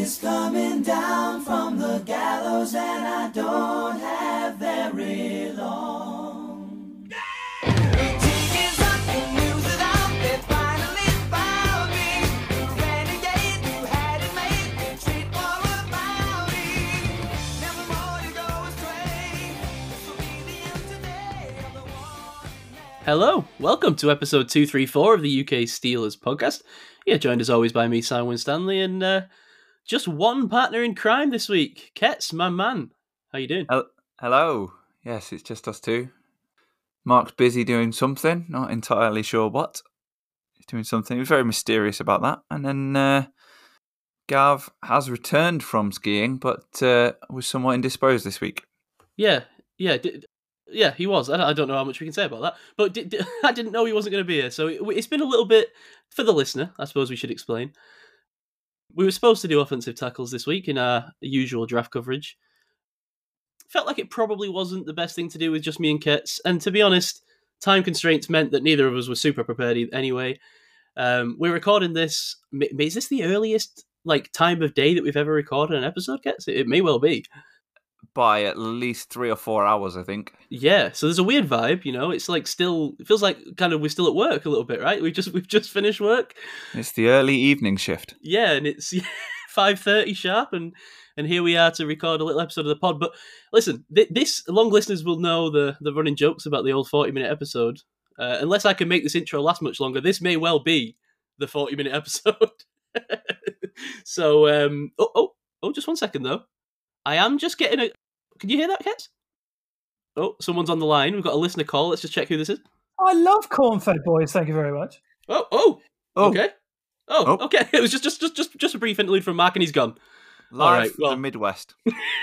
is coming down from the gallows, and I don't have very long. TV's up, the news is out, they finally found me. Renegade, you had it made, straightforward about me. Never more to go astray. This will be the end today of the war. Hello, welcome to episode 234 of the UK Steelers podcast. Yeah, joined as always by me, Simon Stanley, and just one partner in crime this week, Kets, my man. How you doing? Hello. Yes, it's just us two. Mark's busy doing something, not entirely sure what. He's doing something. He was very mysterious about that. And then Gav has returned from skiing, but was somewhat indisposed this week. Yeah, he was. I don't know how much we can say about that, but I didn't know he wasn't going to be here. So it's been a little bit, for the listener, I suppose we should explain. We were supposed to do offensive tackles this week in our usual draft coverage. Felt like it probably wasn't the best thing to do with just me and Kets. And to be honest, time constraints meant that neither of us were super prepared anyway. We're recording this. Is this the earliest time of day that we've ever recorded an episode, Kets? It may well be. By at least 3 or 4 hours, I think. Yeah, so there's a weird vibe, you know. It's it feels like kind of we're still at work a little bit, right? We've just finished work. It's the early evening shift. Yeah, and it's 5:30 sharp, and here we are to record a little episode of the pod. But listen, this long listeners will know the running jokes about the old 40-minute episode. Unless I can make this intro last much longer, this may well be the 40-minute episode. So, just 1 second though. I am just getting a... Can you hear that, Kets? Oh, someone's on the line. We've got a listener call. Let's just check who this is. I love corn-fed boys. Thank you very much. Oh. Okay. Oh, okay. It was just a brief interlude from Mark, and he's gone. Live from the Midwest.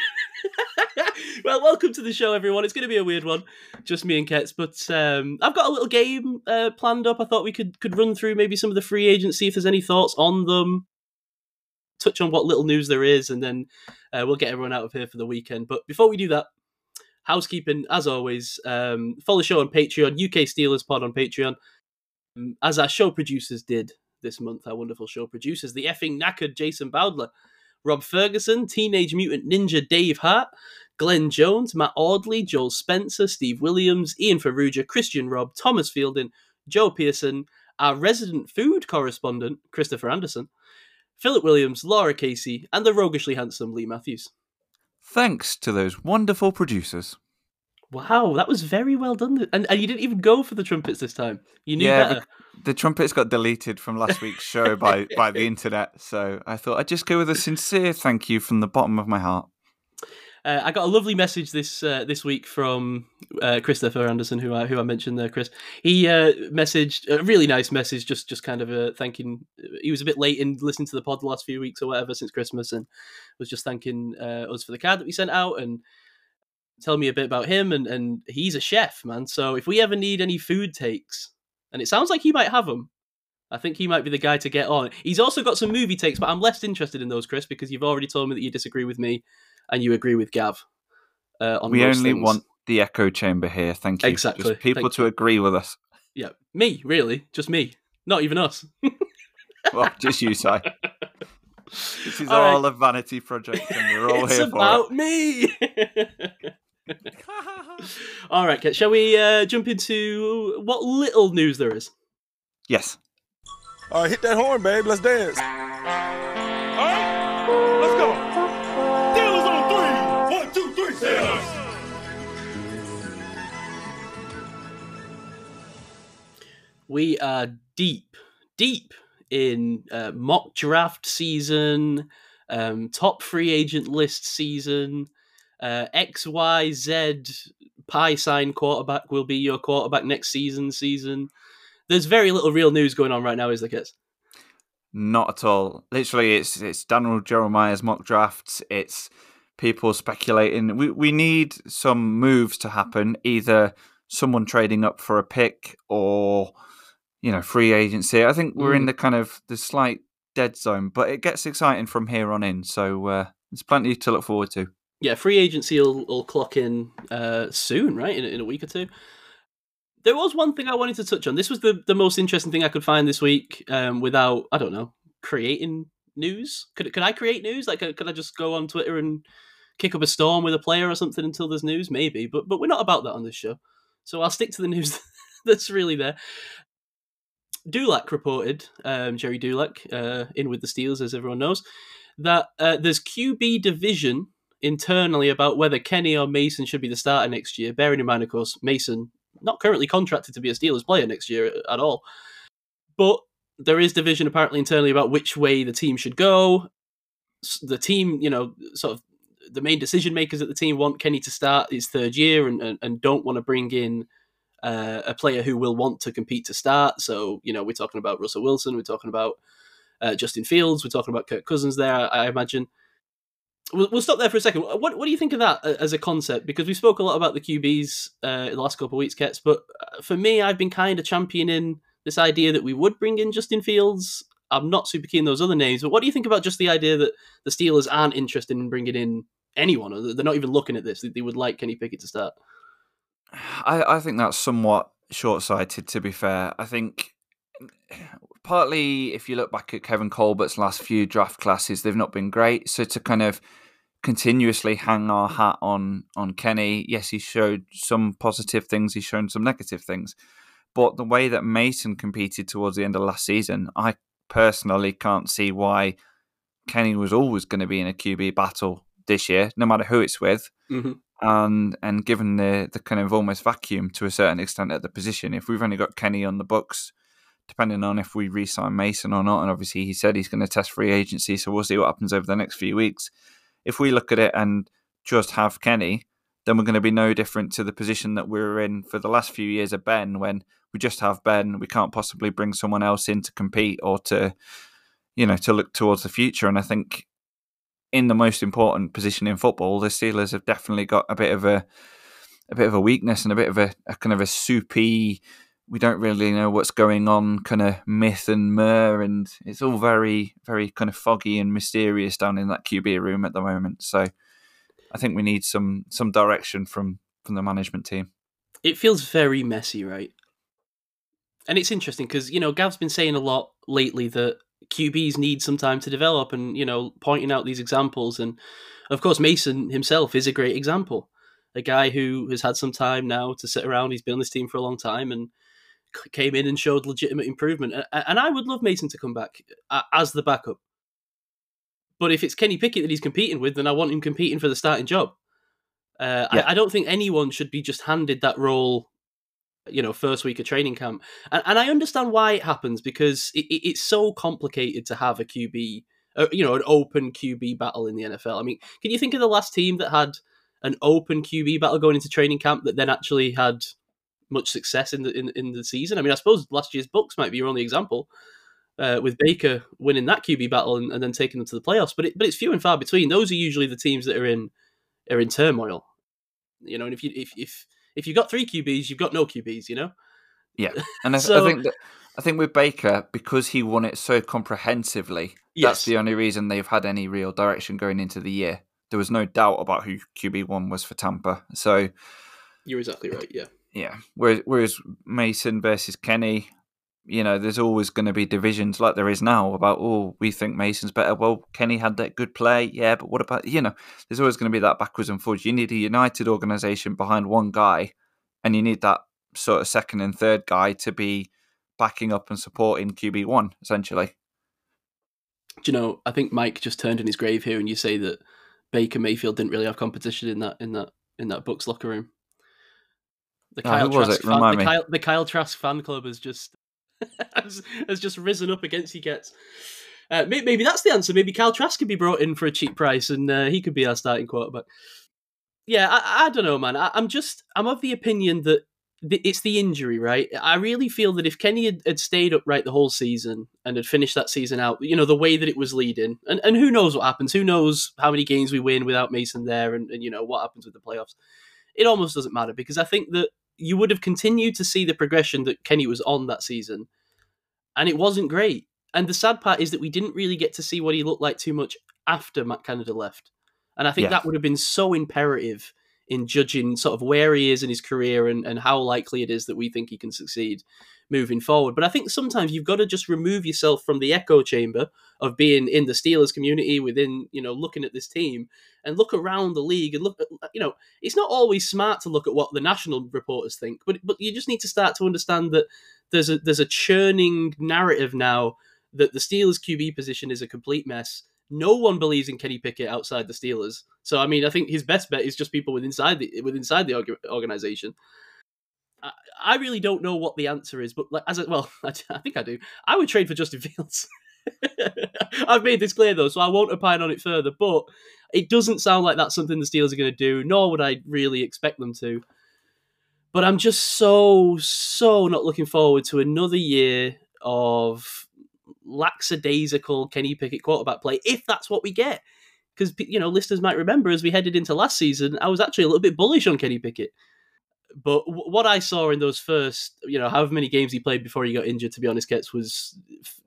Well, welcome to the show, everyone. It's going to be a weird one, just me and Kets. But I've got a little game planned up. I thought we could run through maybe some of the free agents, see if there's any thoughts on them, touch on what little news there is, and then we'll get everyone out of here for the weekend. But before we do that, housekeeping, as always, follow the show on Patreon, UK Steelers Pod on Patreon, as our show producers did this month, our wonderful show producers, the effing knackered Jason Bowdler, Rob Ferguson, Teenage Mutant Ninja Dave Hart, Glenn Jones, Matt Audley, Joel Spencer, Steve Williams, Ian Ferrugia, Christian Robb, Thomas Fielding, Joe Pearson, our resident food correspondent, Christopher Anderson, Philip Williams, Laura Casey, and the roguishly handsome Lee Matthews. Thanks to those wonderful producers. Wow, that was very well done. And you didn't even go for the trumpets this time. You knew better. The trumpets got deleted from last week's show by the internet, so I thought I'd just go with a sincere thank you from the bottom of my heart. I got a lovely message this week from Christopher Anderson, who I mentioned there, Chris. He messaged a really nice message, just kind of thanking. He was a bit late in listening to the pod the last few weeks or whatever since Christmas, and was just thanking us for the card that we sent out and telling me a bit about him. And he's a chef, man. So if we ever need any food takes, and it sounds like he might have them, I think he might be the guy to get on. He's also got some movie takes, but I'm less interested in those, Chris, because you've already told me that you disagree with me. And you agree with Gav. We only want the echo chamber here, thank you. Exactly. Just people to agree with us. Yeah, me, really. Just me. Not even us. Well, just you, Si. This is all a vanity project, and we're all here for it. It's about me! All right, Kate, shall we jump into what little news there is? Yes. All right, hit that horn, babe. Let's dance. All right, let's go. Steelers on 3. 1, 2, 3. Steelers. We are deep in mock draft season, top free agent list season, XYZ pie sign quarterback will be your quarterback next season. There's very little real news going on right now, is there, kids? Not at all. Literally, it's Daniel Jeremiah's mock drafts. It's people speculating. We need some moves to happen, either someone trading up for a pick or, free agency. I think we're in the kind of the slight dead zone, but it gets exciting from here on in. So there's plenty to look forward to. Yeah, free agency will clock in soon, right? In a week or two. There was one thing I wanted to touch on. This was the most interesting thing I could find this week without, I don't know, creating news? Could I create news? Like, could I just go on Twitter and kick up a storm with a player or something until there's news? Maybe, but we're not about that on this show. So I'll stick to the news that's really there. Dulac reported, Jerry Dulac, in with the Steelers, as everyone knows, that there's QB division internally about whether Kenny or Mason should be the starter next year. Bearing in mind, of course, Mason not currently contracted to be a Steelers player next year at all. But there is division apparently internally about which way the team should go. The team, sort of the main decision makers at the team want Kenny to start his third year and don't want to bring in a player who will want to compete to start. So, we're talking about Russell Wilson, we're talking about Justin Fields, we're talking about Kirk Cousins there, I imagine. We'll stop there for a second. What do you think of that as a concept? Because we spoke a lot about the QBs in the last couple of weeks, Kets, but for me, I've been kind of championing this idea that we would bring in Justin Fields. I'm not super keen on those other names, but what do you think about just the idea that the Steelers aren't interested in bringing in anyone? Or they're not even looking at this. They would like Kenny Pickett to start. I think that's somewhat short-sighted, to be fair. I think partly, if you look back at Kevin Colbert's last few draft classes, they've not been great. So to kind of continuously hang our hat on Kenny, yes, he showed some positive things, he's shown some negative things. But the way that Mason competed towards the end of last season, I personally can't see why Kenny was always going to be in a QB battle this year, no matter who it's with. Mm-hmm. And given the kind of almost vacuum to a certain extent at the position, if we've only got Kenny on the books, depending on if we re-sign Mason or not, and obviously he said he's going to test free agency, so we'll see what happens over the next few weeks. If we look at it and just have Kenny, then we're going to be no different to the position that we were in for the last few years of Ben, when we just have Ben, we can't possibly bring someone else in to compete or to look towards the future. And I think in the most important position in football, the Steelers have definitely got a bit of a weakness and a bit of a kind of a soupy, we don't really know what's going on kind of myth and myrrh, and it's all very, very kind of foggy and mysterious down in that QB room at the moment. So I think we need some direction from the management team. It feels very messy, right? And it's interesting because, Gav's been saying a lot lately that QBs need some time to develop and, pointing out these examples. And, of course, Mason himself is a great example. A guy who has had some time now to sit around. He's been on this team for a long time and came in and showed legitimate improvement. And I would love Mason to come back as the backup. But if it's Kenny Pickett that he's competing with, then I want him competing for the starting job. I don't think anyone should be just handed that role, first week of training camp. And I understand why it happens, because it's so complicated to have a QB, an open QB battle in the NFL. I mean, can you think of the last team that had an open QB battle going into training camp that then actually had much success in the season? I mean, I suppose last year's Bucs might be your only example, with Baker winning that QB battle and then taking them to the playoffs. But it's few and far between. Those are usually the teams that are in turmoil. And if you've got 3 QBs, you've got no QBs. Yeah, and I think with Baker, because he won it so comprehensively, that's the only reason they've had any real direction going into the year. There was no doubt about who QB1 was for Tampa. So you're exactly right. Yeah. Yeah. Whereas Mason versus Kenny, there's always going to be divisions like there is now about, we think Mason's better. Well, Kenny had that good play. Yeah, but what about, there's always going to be that backwards and forwards. You need a united organisation behind one guy, and you need that sort of second and third guy to be backing up and supporting QB1, essentially. Do I think Mike just turned in his grave here, and you say that Baker Mayfield didn't really have competition in that Bucs locker room. The Kyle Trask fan club has just has just risen up against you, Gets. Maybe that's the answer. Maybe Kyle Trask could be brought in for a cheap price, and he could be our starting quarterback. Yeah, I don't know, man. I'm of the opinion that it's the injury, right? I really feel that if Kenny had stayed upright the whole season and had finished that season out, the way that it was leading, and who knows what happens? Who knows how many games we win without Mason there, and what happens with the playoffs? It almost doesn't matter, because I think that you would have continued to see the progression that Kenny was on that season, and it wasn't great. And the sad part is that we didn't really get to see what he looked like too much after Matt Canada left. And I think that would have been so imperative in judging sort of where he is in his career and how likely it is that we think he can succeed moving forward. But I think sometimes you've got to just remove yourself from the echo chamber of being in the Steelers community, within, looking at this team, and look around the league and look at, it's not always smart to look at what the national reporters think, but you just need to start to understand that there's a churning narrative now that the Steelers QB position is a complete mess. No one believes in Kenny Pickett outside the Steelers. So, I mean, I think his best bet is just people within the organization. I really don't know what the answer is, but I think I do. I would trade for Justin Fields. I've made this clear, though, so I won't opine on it further, but it doesn't sound like that's something the Steelers are going to do, nor would I really expect them to. But I'm just so not looking forward to another year of lackadaisical Kenny Pickett quarterback play, if that's what we get. Because, listeners might remember, as we headed into last season, I was actually a little bit bullish on Kenny Pickett. But what I saw in those first, however many games he played before he got injured, to be honest, Ketz, was...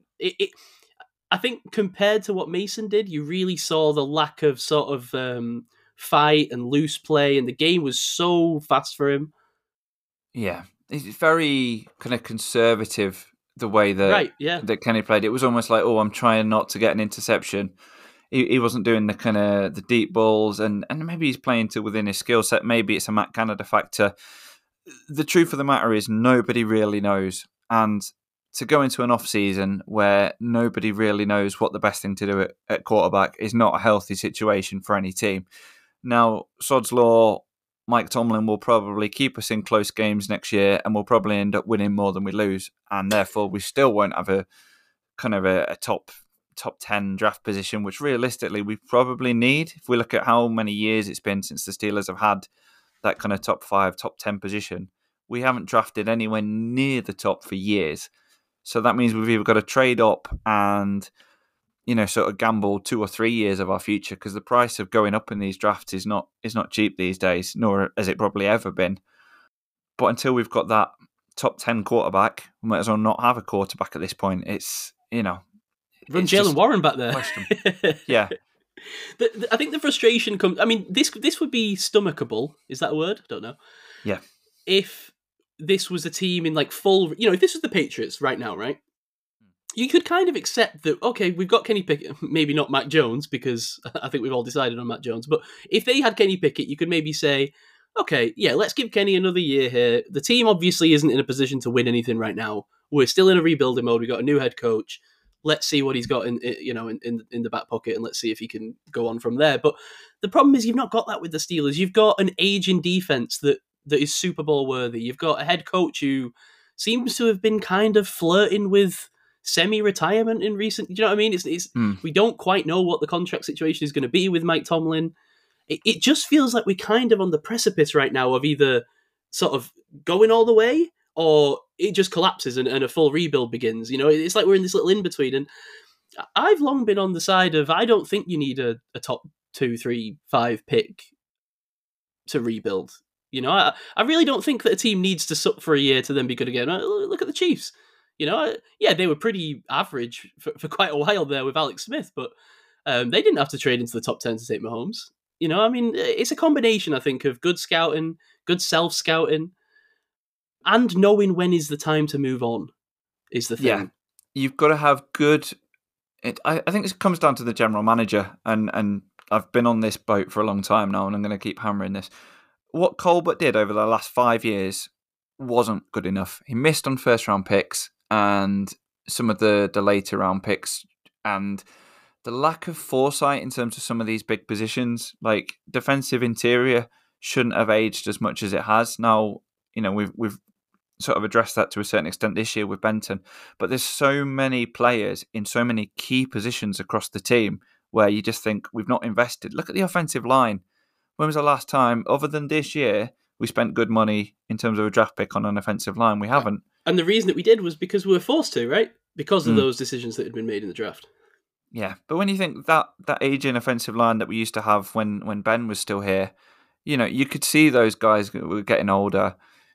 I think compared to what Mason did, you really saw the lack of sort of fight and loose play, and the game was so fast for him. Yeah, it's very kind of conservative, the way that that Kenny played. It was almost like, I'm trying not to get an interception. He wasn't doing the kind of the deep balls, and maybe he's playing to within his skill set. Maybe it's a Matt Canada factor. The truth of the matter is nobody really knows. And to go into an off-season where nobody really knows what the best thing to do at quarterback is not a healthy situation for any team. Now, Sod's Law, Mike Tomlin will probably keep us in close games next year, and we'll probably end up winning more than we lose. And therefore, we still won't have a kind of a top 10 draft position, which realistically we probably need. If we look at how many years it's been since the Steelers have had that kind of top 5, top 10 position, we haven't drafted anywhere near the top for years. So that means we've either got to trade up and, sort of gamble 2 or 3 years of our future, because the price of going up in these drafts is not cheap these days, nor has it probably ever been. But until we've got that top 10 quarterback, we might as well not have a quarterback at this point. It's, Run Jalen Warren back there. Yeah. I think the frustration comes... I mean, this would be stomachable. Is that a word? I don't know. Yeah. If this was a team in full... if this was the Patriots right now, right? You could kind of accept that, okay, we've got Kenny Pickett, maybe not Mac Jones, because I think we've all decided on Mac Jones, but if they had Kenny Pickett, you could maybe say, okay, yeah, let's give Kenny another year here. The team obviously isn't in a position to win anything right now. We're still in a rebuilding mode. We've got a new head coach. Let's see what he's got in the back pocket, and let's see if he can go on from there. But the problem is you've not got that with the Steelers. You've got an aging defense that is Super Bowl worthy. You've got a head coach who seems to have been kind of flirting with semi-retirement in recent... Do you know what I mean? We don't quite know what the contract situation is going to be with Mike Tomlin. It just feels like we're kind of on the precipice right now of either sort of going all the way, or it just collapses and a full rebuild begins. It's like we're in this little in-between. And I've long been on the side of, I don't think you need a top 2, 3, 5 pick to rebuild. I really don't think that a team needs to suck for a year to then be good again. Look at the Chiefs. They were pretty average for quite a while there with Alex Smith, but they didn't have to trade into the top 10 to take Mahomes. It's a combination, I think, of good scouting, good self-scouting, and knowing when is the time to move on is the thing. Yeah, you've got to have good... I think this comes down to the general manager, and I've been on this boat for a long time now, and I'm going to keep hammering this. What Colbert did over the last 5 years wasn't good enough. He missed on first-round picks and some of the later round picks, and the lack of foresight in terms of some of these big positions, like defensive interior, shouldn't have aged as much as it has. Now, we've sort of addressed that to a certain extent this year with Benton, but there's so many players in so many key positions across the team where you just think we've not invested. Look at the offensive line. When was the last time, other than this year, we spent good money in terms of a draft pick on an offensive line? We haven't. And the reason that we did was because we were forced to, right? Because of those decisions that had been made in the draft. Yeah, but when you think that aging offensive line that we used to have when Ben was still here, you could see those guys were getting older.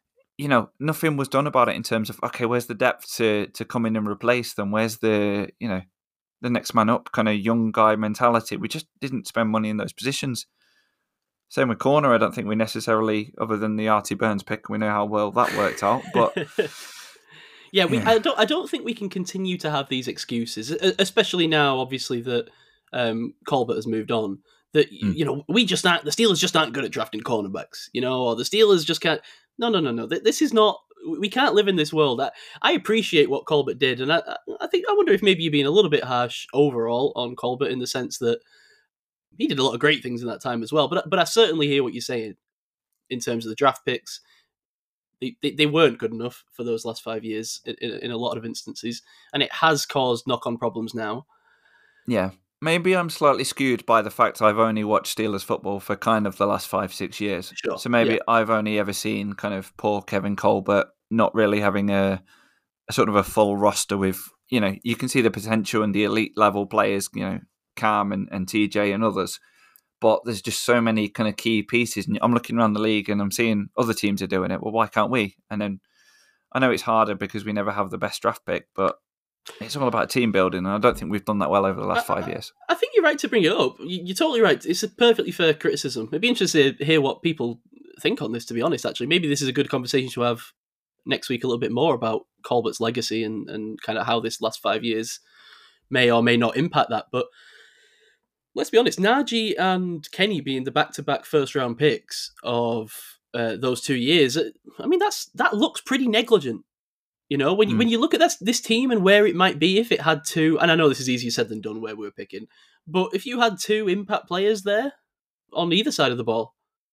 Nothing was done about it in terms of, okay, where's the depth to come in and replace them? Where's the next man up kind of young guy mentality? We just didn't spend money in those positions. Same with corner. I don't think we necessarily, other than the Artie Burns pick, we know how well that worked out. But yeah, I don't think we can continue to have these excuses, especially now, obviously that Colbert has moved on. That we just aren't. The Steelers just aren't good at drafting cornerbacks, or the Steelers just can't. No. This is not. We can't live in this world. I appreciate what Colbert did, and I wonder if maybe you're being a little bit harsh overall on Colbert in the sense that he did a lot of great things in that time as well. But I certainly hear what you're saying in terms of the draft picks. They weren't good enough for those last 5 years in a lot of instances, and it has caused knock-on problems now. Yeah. Maybe I'm slightly skewed by the fact I've only watched Steelers football for kind of the last 5-6 years. Sure. So maybe I've only ever seen kind of poor Kevin Colbert not really having a sort of a full roster with, you can see the potential in the elite level players, Cam and TJ and others. But there's just so many kind of key pieces. And I'm looking around the league and I'm seeing other teams are doing it. Well, why can't we? And then I know it's harder because we never have the best draft pick, but it's all about team building, and I don't think we've done that well over the last 5 years. I think you're right to bring it up. You're totally right. It's a perfectly fair criticism. I'd be interested to hear what people think on this, to be honest, actually. Maybe this is a good conversation to have next week a little bit more about Colbert's legacy and kind of how this last 5 years may or may not impact that. But let's be honest, Najee and Kenny being the back-to-back first-round picks of those 2 years, I mean, that looks pretty negligent. When you look at this team and where it might be if it had two, and I know this is easier said than done where we're picking, but if you had two impact players there on either side of the ball,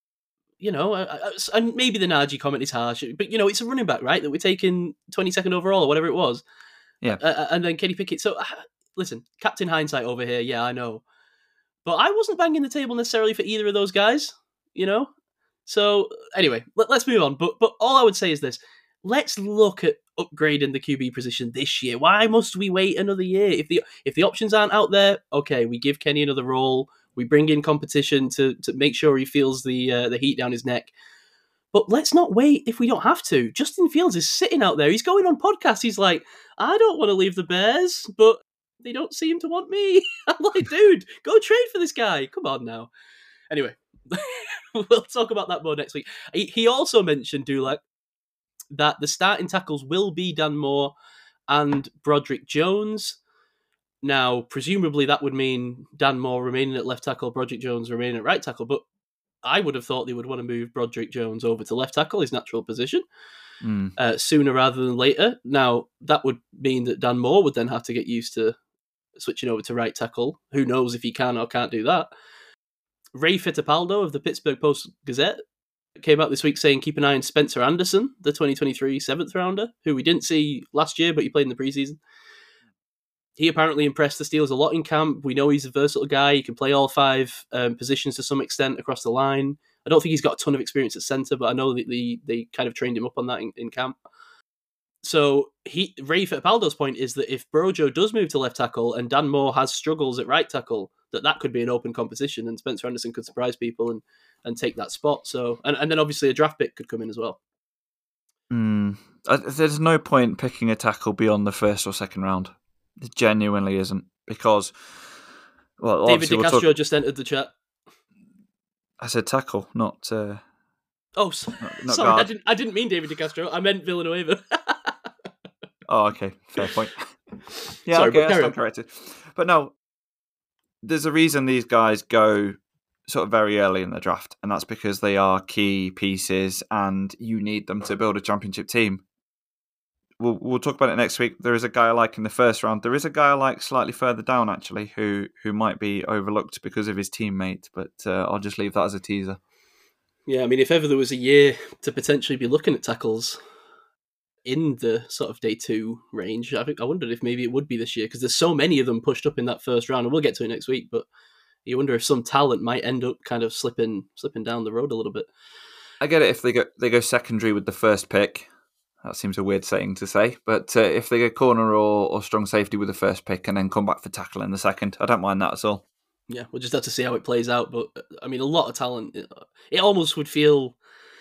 and maybe the Najee comment is harsh, but it's a running back, right? That we're taking 22nd overall or whatever it was. Yeah. And then Kenny Pickett. So listen, Captain Hindsight over here. Yeah, I know. But I wasn't banging the table necessarily for either of those guys, So anyway, let's move on. But all I would say is this. Let's look at upgrading the QB position this year. Why must we wait another year? If the options aren't out there, okay, we give Kenny another role. We bring in competition to make sure he feels the heat down his neck. But let's not wait if we don't have to. Justin Fields is sitting out there. He's going on podcasts. He's like, I don't want to leave the Bears, but they don't seem to want me. I'm like, dude, go trade for this guy. Come on now. Anyway, we'll talk about that more next week. He also mentioned, Dulac, that the starting tackles will be Dan Moore and Broderick Jones. Now, presumably that would mean Dan Moore remaining at left tackle, Broderick Jones remaining at right tackle, but I would have thought they would want to move Broderick Jones over to left tackle, his natural position, sooner rather than later. Now, that would mean that Dan Moore would then have to get used to switching over to right tackle. Who knows if he can or can't do that. Ray Fittipaldo of the Pittsburgh Post-Gazette came out this week saying keep an eye on Spencer Anderson, the 2023 7th rounder, who we didn't see last year, but he played in the preseason. He apparently impressed the Steelers a lot in camp. We know he's a versatile guy. He can play all five positions to some extent across the line. I don't think he's got a ton of experience at centre, but I know that they kind of trained him up on that in camp. So Ray Fittipaldo's point is that if Brojo does move to left tackle and Dan Moore has struggles at right tackle, that could be an open competition and Spencer Anderson could surprise people and take that spot. So and then obviously a draft pick could come in as well. There's no point picking a tackle beyond the first or second round. It genuinely isn't, because David DeCastro just entered the chat. I said tackle, not. Sorry, guard. I didn't mean David DeCastro. I meant Villanueva. Oh, okay, fair point. Yeah, sorry, okay, that's corrected. But no, there's a reason these guys go sort of very early in the draft, and that's because they are key pieces, and you need them to build a championship team. We'll talk about it next week. There is a guy I like in the first round. There is a guy I like slightly further down, actually, who might be overlooked because of his teammate, but I'll just leave that as a teaser. Yeah, I mean, if ever there was a year to potentially be looking at tackles in the sort of day two range, I wondered if maybe it would be this year, because there's so many of them pushed up in that first round, and we'll get to it next week, but you wonder if some talent might end up kind of slipping down the road a little bit. I get it if they go secondary with the first pick. That seems a weird saying to say, but if they go corner or strong safety with the first pick and then come back for tackle in the second, I don't mind that at all. Yeah, we'll just have to see how it plays out. But I mean, a lot of talent. It almost would feel,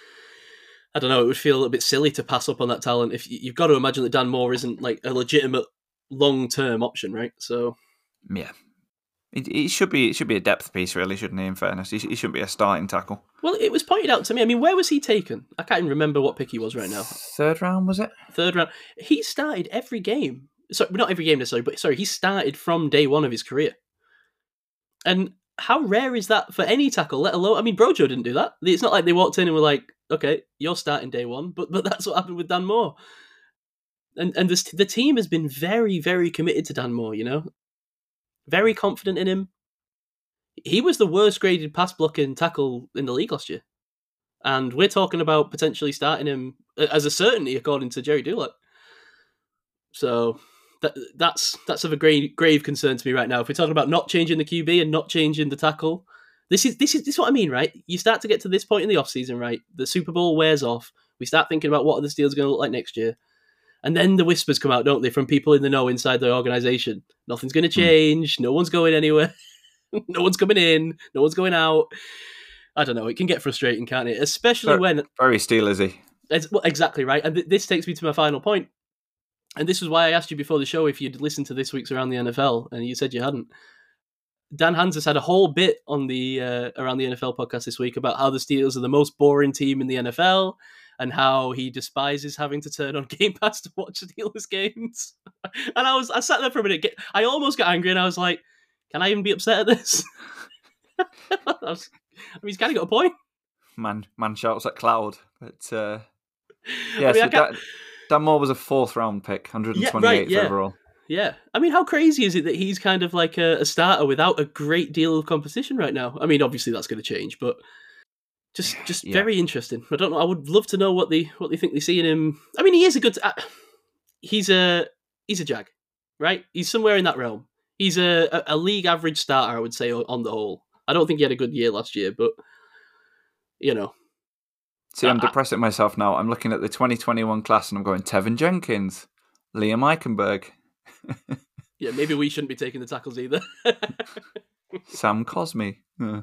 I don't know, it would feel a bit silly to pass up on that talent. If you've got to imagine that Dan Moore isn't like a legitimate long-term option, right? So yeah, It should be a depth piece, really, shouldn't he? In fairness, he shouldn't be a starting tackle. Well, it was pointed out to me. I mean, where was he taken? I can't even remember what pick he was right now. 3rd round, was it? 3rd round. He started every game. Sorry, not every game necessarily, but sorry, he started from day one of his career. And how rare is that for any tackle, let alone... I mean, Brojo didn't do that. It's not like they walked in and were like, okay, you're starting day one, but that's what happened with Dan Moore. And the team has been very, very committed to Dan Moore, you know? Very confident in him. He was the worst graded pass blocking tackle in the league last year. And we're talking about potentially starting him as a certainty, according to Jerry Dulac. So that's of a grave concern to me right now. If we're talking about not changing the QB and not changing the tackle, this is what I mean, right? You start to get to this point in the offseason, right? The Super Bowl wears off. We start thinking about what are the Steelers going to look like next year. And then the whispers come out, don't they, from people in the know inside the organisation. Nothing's going to change. No one's going anywhere. No one's coming in. No one's going out. I don't know. It can get frustrating, can't it? Especially when... Very Steelersy. Well, exactly, right? And this takes me to my final point. And this was why I asked you before the show if you'd listened to this week's Around the NFL, and you said you hadn't. Dan Hanzus had a whole bit on the Around the NFL podcast this week about how the Steelers are the most boring team in the NFL, and how he despises having to turn on Game Pass to watch Steelers games. And I sat there for a minute. I almost got angry, and I was like, can I even be upset at this? He's kind of got a point. Man shouts at cloud. But Dan Moore was a 4th round pick, 128th overall. Yeah. I mean, how crazy is it that he's kind of like a starter without a great deal of competition right now? I mean, obviously that's going to change, but just very interesting. I don't know. I would love to know what they think they see in him. I mean, he is a good... he's a jag, right? He's somewhere in that realm. He's a league average starter, I would say, on the whole. I don't think he had a good year last year, but, you know. See, I'm depressing myself now. I'm looking at the 2021 class and I'm going, Tevin Jenkins, Liam Eichenberg. Yeah, maybe we shouldn't be taking the tackles either. Sam Cosme.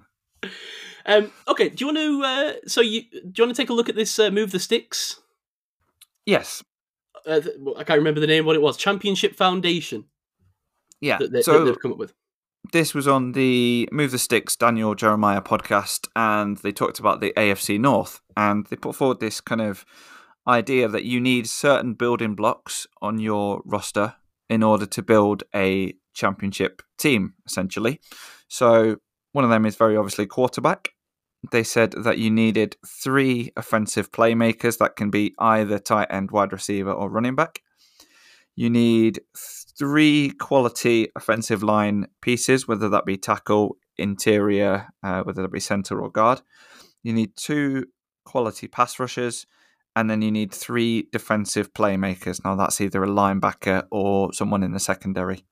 Okay, do you want to... do you want to take a look at this Move the Sticks? Yes. I can't remember the name, what it was. Championship Foundation. Yeah, that they've come up with. This was on the Move the Sticks Daniel Jeremiah podcast, and they talked about the AFC North, and they put forward this kind of idea that you need certain building blocks on your roster in order to build a championship team, essentially. So one of them is very obviously quarterback. They said that you needed 3 offensive playmakers that can be either tight end, wide receiver, or running back. You need 3 quality offensive line pieces, whether that be tackle, interior, whether that be center or guard. You need 2 quality pass rushers, and then you need 3 defensive playmakers. Now that's either a linebacker or someone in the secondary.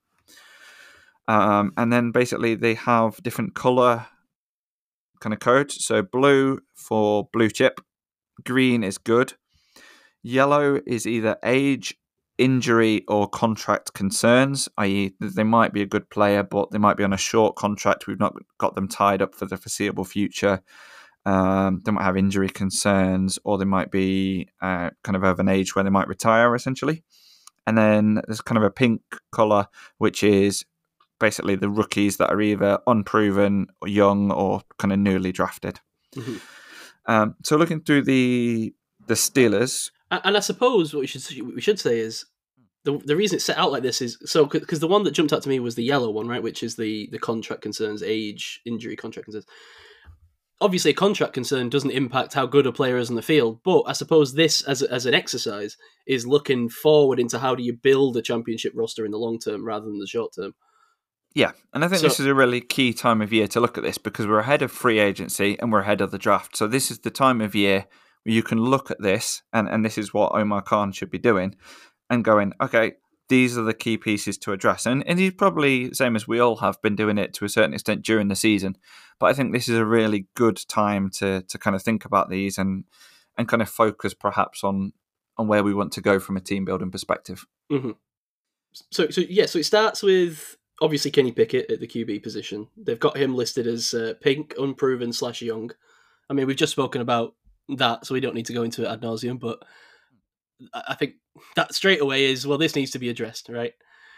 And then basically they have different color kind of codes. So blue for blue chip, green is good, yellow is either age, injury, or contract concerns, i.e. they might be a good player, but they might be on a short contract. We've not got them tied up for the foreseeable future. They might have injury concerns, or they might be kind of an age where they might retire, essentially. And then there's kind of a pink colour, which is basically the rookies that are either unproven, or young, or kind of newly drafted. Mm-hmm. So looking through the Steelers... And I suppose what we should say is the reason it's set out like this is so because the one that jumped out to me was the yellow one, right, which is the contract concerns, age, injury, contract concerns. Obviously, a contract concern doesn't impact how good a player is on the field, but I suppose this, as an exercise, is looking forward into how do you build a championship roster in the long term rather than the short term. Yeah, and I think this is a really key time of year to look at this because we're ahead of free agency and we're ahead of the draft. So this is the time of year where you can look at this, and this is what Omar Khan should be doing, and going, okay, these are the key pieces to address. And he's probably, same as we all have, been doing it to a certain extent during the season. But I think this is a really good time to kind of think about these and kind of focus perhaps on where we want to go from a team building perspective. Mm-hmm. So it starts with obviously Kenny Pickett at the QB position. They've got him listed as pink, unproven / young. I mean, we've just spoken about that, so we don't need to go into it ad nauseum, but I think that straight away is, well, this needs to be addressed, right?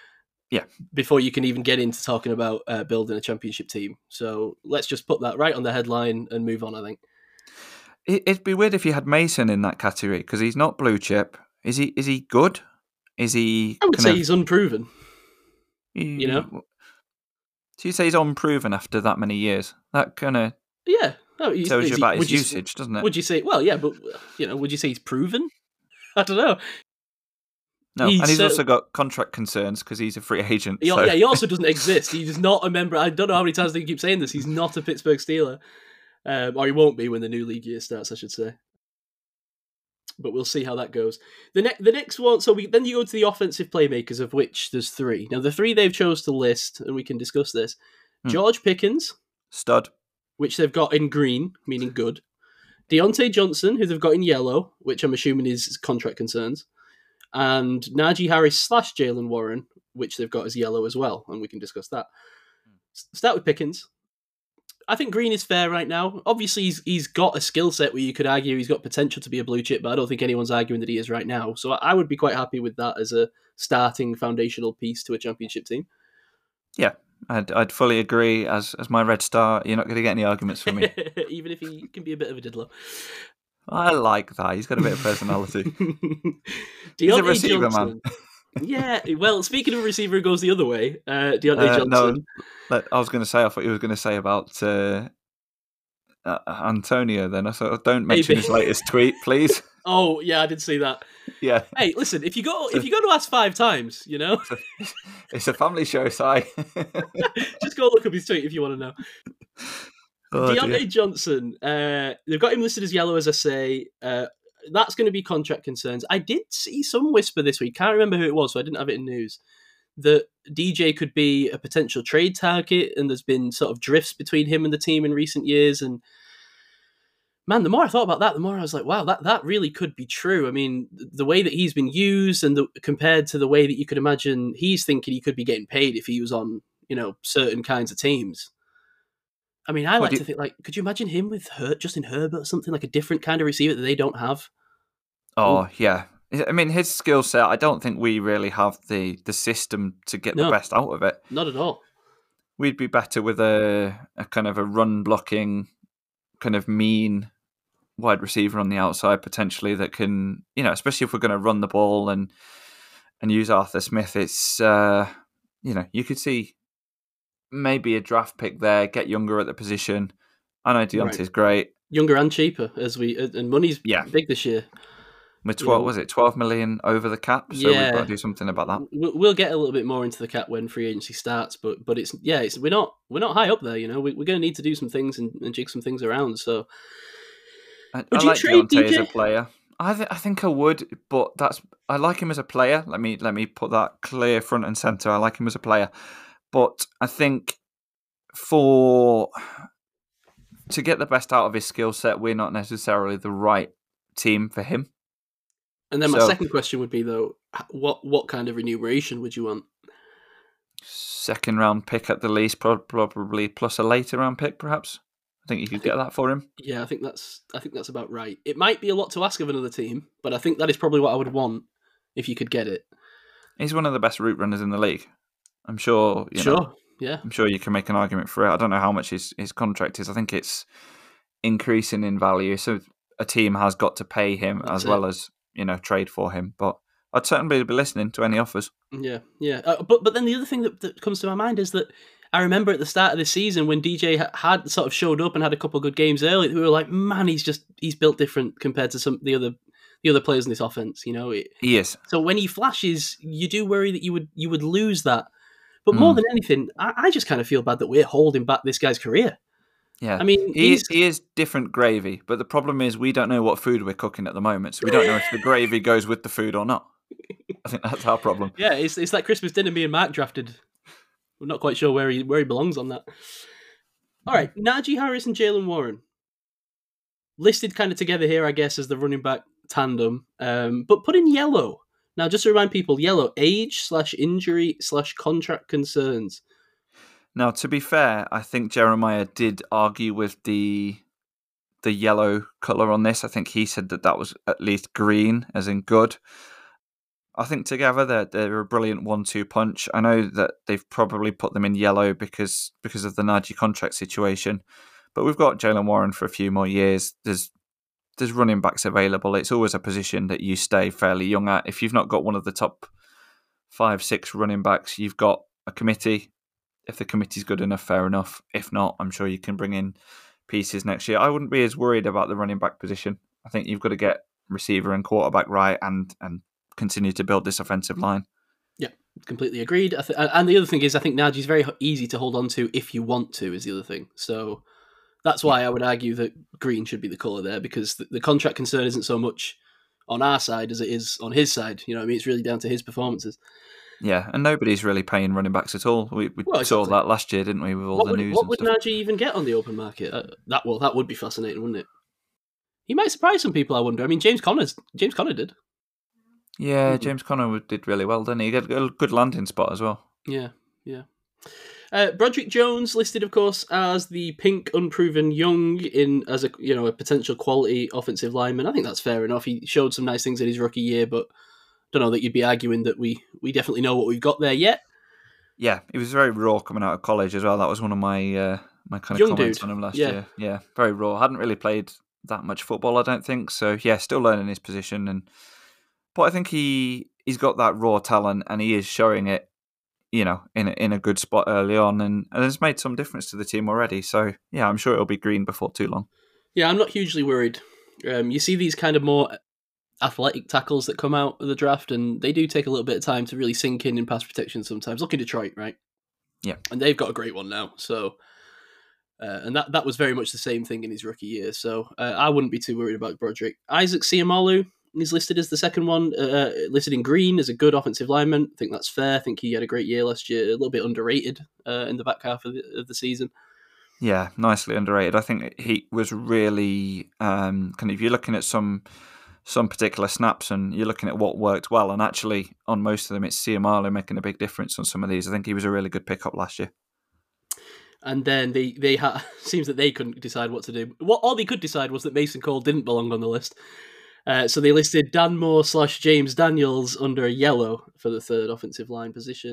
Yeah. Before you can even get into talking about building a championship team. So let's just put that right on the headline and move on, I think. It'd be weird if you had Mason in that category because he's not blue chip. Is he good? Is he? I would say he's unproven. You know? So you say he's unproven after that many years? That kind of tells you about his usage, doesn't it? Would you say? Well, yeah, but would you say he's proven? I don't know. No, and he's also got contract concerns because he's a free agent. Yeah, he also doesn't exist. He's not a member. I don't know how many times they keep saying this. He's not a Pittsburgh Steeler. Or he won't be when the new league year starts, I should say. But we'll see how that goes. The next one, then you go to the offensive playmakers, of which there's 3. Now, the 3 they've chose to list, and we can discuss this. George Pickens. Stud. Which they've got in green, meaning good. Deontay Johnson, who they've got in yellow, which I'm assuming is contract concerns. And Najee Harris / Jalen Warren, which they've got as yellow as well, and we can discuss that. Start with Pickens. I think green is fair right now. Obviously, he's got a skill set where you could argue he's got potential to be a blue chip, but I don't think anyone's arguing that he is right now. So I would be quite happy with that as a starting foundational piece to a championship team. Yeah, I'd fully agree. As my Red Star, you're not going to get any arguments from me. Even if he can be a bit of a diddler. I like that. He's got a bit of personality. He's a receiver, Johnson. Man. Yeah, well, speaking of a receiver who goes the other way, Deontay Johnson. No, I was going to say, I thought you were going to say about Antonio then. I thought, don't mention his latest tweet, please. Oh, yeah, I did see that. Yeah. Hey, listen, if you go to ask 5 times, It's a family show, Si. Just go look up his tweet if you want to know. Oh, Deontay Johnson, they've got him listed as yellow, as I say. That's going to be contract concerns. I did see some whisper this week, can't remember who it was, so I didn't have it in news, that DJ could be a potential trade target, and there's been sort of drifts between him and the team in recent years. And man, the more I thought about that, the more I was like, wow, that really could be true. I mean, the way that he's been used and compared to the way that you could imagine he's thinking he could be getting paid if he was on, certain kinds of teams. I mean, I like to think, could you imagine him with Justin Herbert or something, like a different kind of receiver that they don't have? Oh, yeah. I mean, his skill set, I don't think we really have the system to get the best out of it. Not at all. We'd be better with a kind of a run-blocking, kind of mean wide receiver on the outside, potentially, that can, especially if we're going to run the ball and use Arthur Smith, it's, you could see maybe a draft pick there, get younger at the position. I know Deontay's great. Younger and cheaper, and money's big this year. With 12 million over the cap? So we've got to do something about that. We'll get a little bit more into the cap when free agency starts, but we're not high up there. We're going to need to do some things and jig some things around. So, I like Deontay as a player. I think I would, but I like him as a player. Let me put that clear front and center. I like him as a player. But I think to get the best out of his skill set, we're not necessarily the right team for him. And then my second question would be, though, what kind of remuneration would you want? Second round pick at the least, probably plus a later round pick, perhaps. I think you could get that for him. Yeah, I think that's about right. It might be a lot to ask of another team, but I think that is probably what I would want if you could get it. He's one of the best route runners in the league. I'm sure. I'm sure you can make an argument for it. I don't know how much his contract is. I think it's increasing in value. So a team has got to pay him as well as, trade for him. But I'd certainly be listening to any offers. Yeah. But then the other thing that comes to my mind is that I remember at the start of the season when DJ had sort of showed up and had a couple of good games early, we were like, man, he's built different compared to some the other players in this offense. He is. So when he flashes, you do worry that you would lose that. But more than anything, I just kind of feel bad that we're holding back this guy's career. Yeah, I mean, he is different gravy, but the problem is we don't know what food we're cooking at the moment, so we don't know if the gravy goes with the food or not. I think that's our problem. Yeah, it's that Christmas dinner me and Mark drafted. We're not quite sure where he belongs on that. All right, Najee Harris and Jalen Warren listed kind of together here, I guess, as the running back tandem, but put in yellow. Now, just to remind people, yellow, age/injury/contract concerns. Now, to be fair, I think Jeremiah did argue with the yellow colour on this. I think he said that was at least green, as in good. I think together they're a brilliant 1-2 punch. I know that they've probably put them in yellow because of the Najee contract situation, but we've got Jalen Warren for a few more years. There's running backs available. It's always a position that you stay fairly young at. If you've not got one of the top 5-6 running backs, you've got a committee. If the committee's good enough, fair enough. If not, I'm sure you can bring in pieces next year. I wouldn't be as worried about the running back position. I think you've got to get receiver and quarterback right and continue to build this offensive line. Yeah, completely agreed. And the other thing is, I think Najee's very easy to hold on to if you want to, is the other thing. So that's why I would argue that green should be the colour there, because the contract concern isn't so much on our side as it is on his side. You know what I mean? It's really down to his performances. Yeah, and nobody's really paying running backs at all. We saw that last year, didn't we, with all the news What and would stuff. Najee even get on the open market? That would be fascinating, wouldn't it? He might surprise some people, I wonder. I mean, James Conner did. Yeah, James Conner did really well, didn't he? He got a good landing spot as well. Yeah. Broderick Jones listed, of course, as the pink, unproven young as a potential quality offensive lineman. I think that's fair enough. He showed some nice things in his rookie year, but don't know that you'd be arguing that we definitely know what we've got there yet. Yeah, he was very raw coming out of college as well. That was one of my my kind of Young comments dude. on him last Yeah. year. Yeah, very raw. Hadn't really played that much football, I don't think. So yeah, still learning his position, but I think he's got that raw talent and he is showing it, in a good spot early on, and has made some difference to the team already. So yeah, I'm sure it'll be green before too long. Yeah, I'm not hugely worried. You see these kind of more athletic tackles that come out of the draft, and they do take a little bit of time to really sink in pass protection sometimes. Look at Detroit, right? Yeah. And they've got a great one now. So, and that was very much the same thing in his rookie year. So I wouldn't be too worried about Broderick. Isaac Seumalo is listed as the second one, listed in green as a good offensive lineman. I think that's fair. I think he had a great year last year, a little bit underrated in the back half of the season. Yeah, nicely underrated. I think he was really kind of, if you're looking at some particular snaps and you're looking at what worked well, and actually on most of them it's Seumalo making a big difference on some of these. I think he was a really good pickup last year. And then they seems that they couldn't decide what to do. All they could decide was that Mason Cole didn't belong on the list. So they listed Dan Moore / James Daniels under a yellow for the third offensive line position.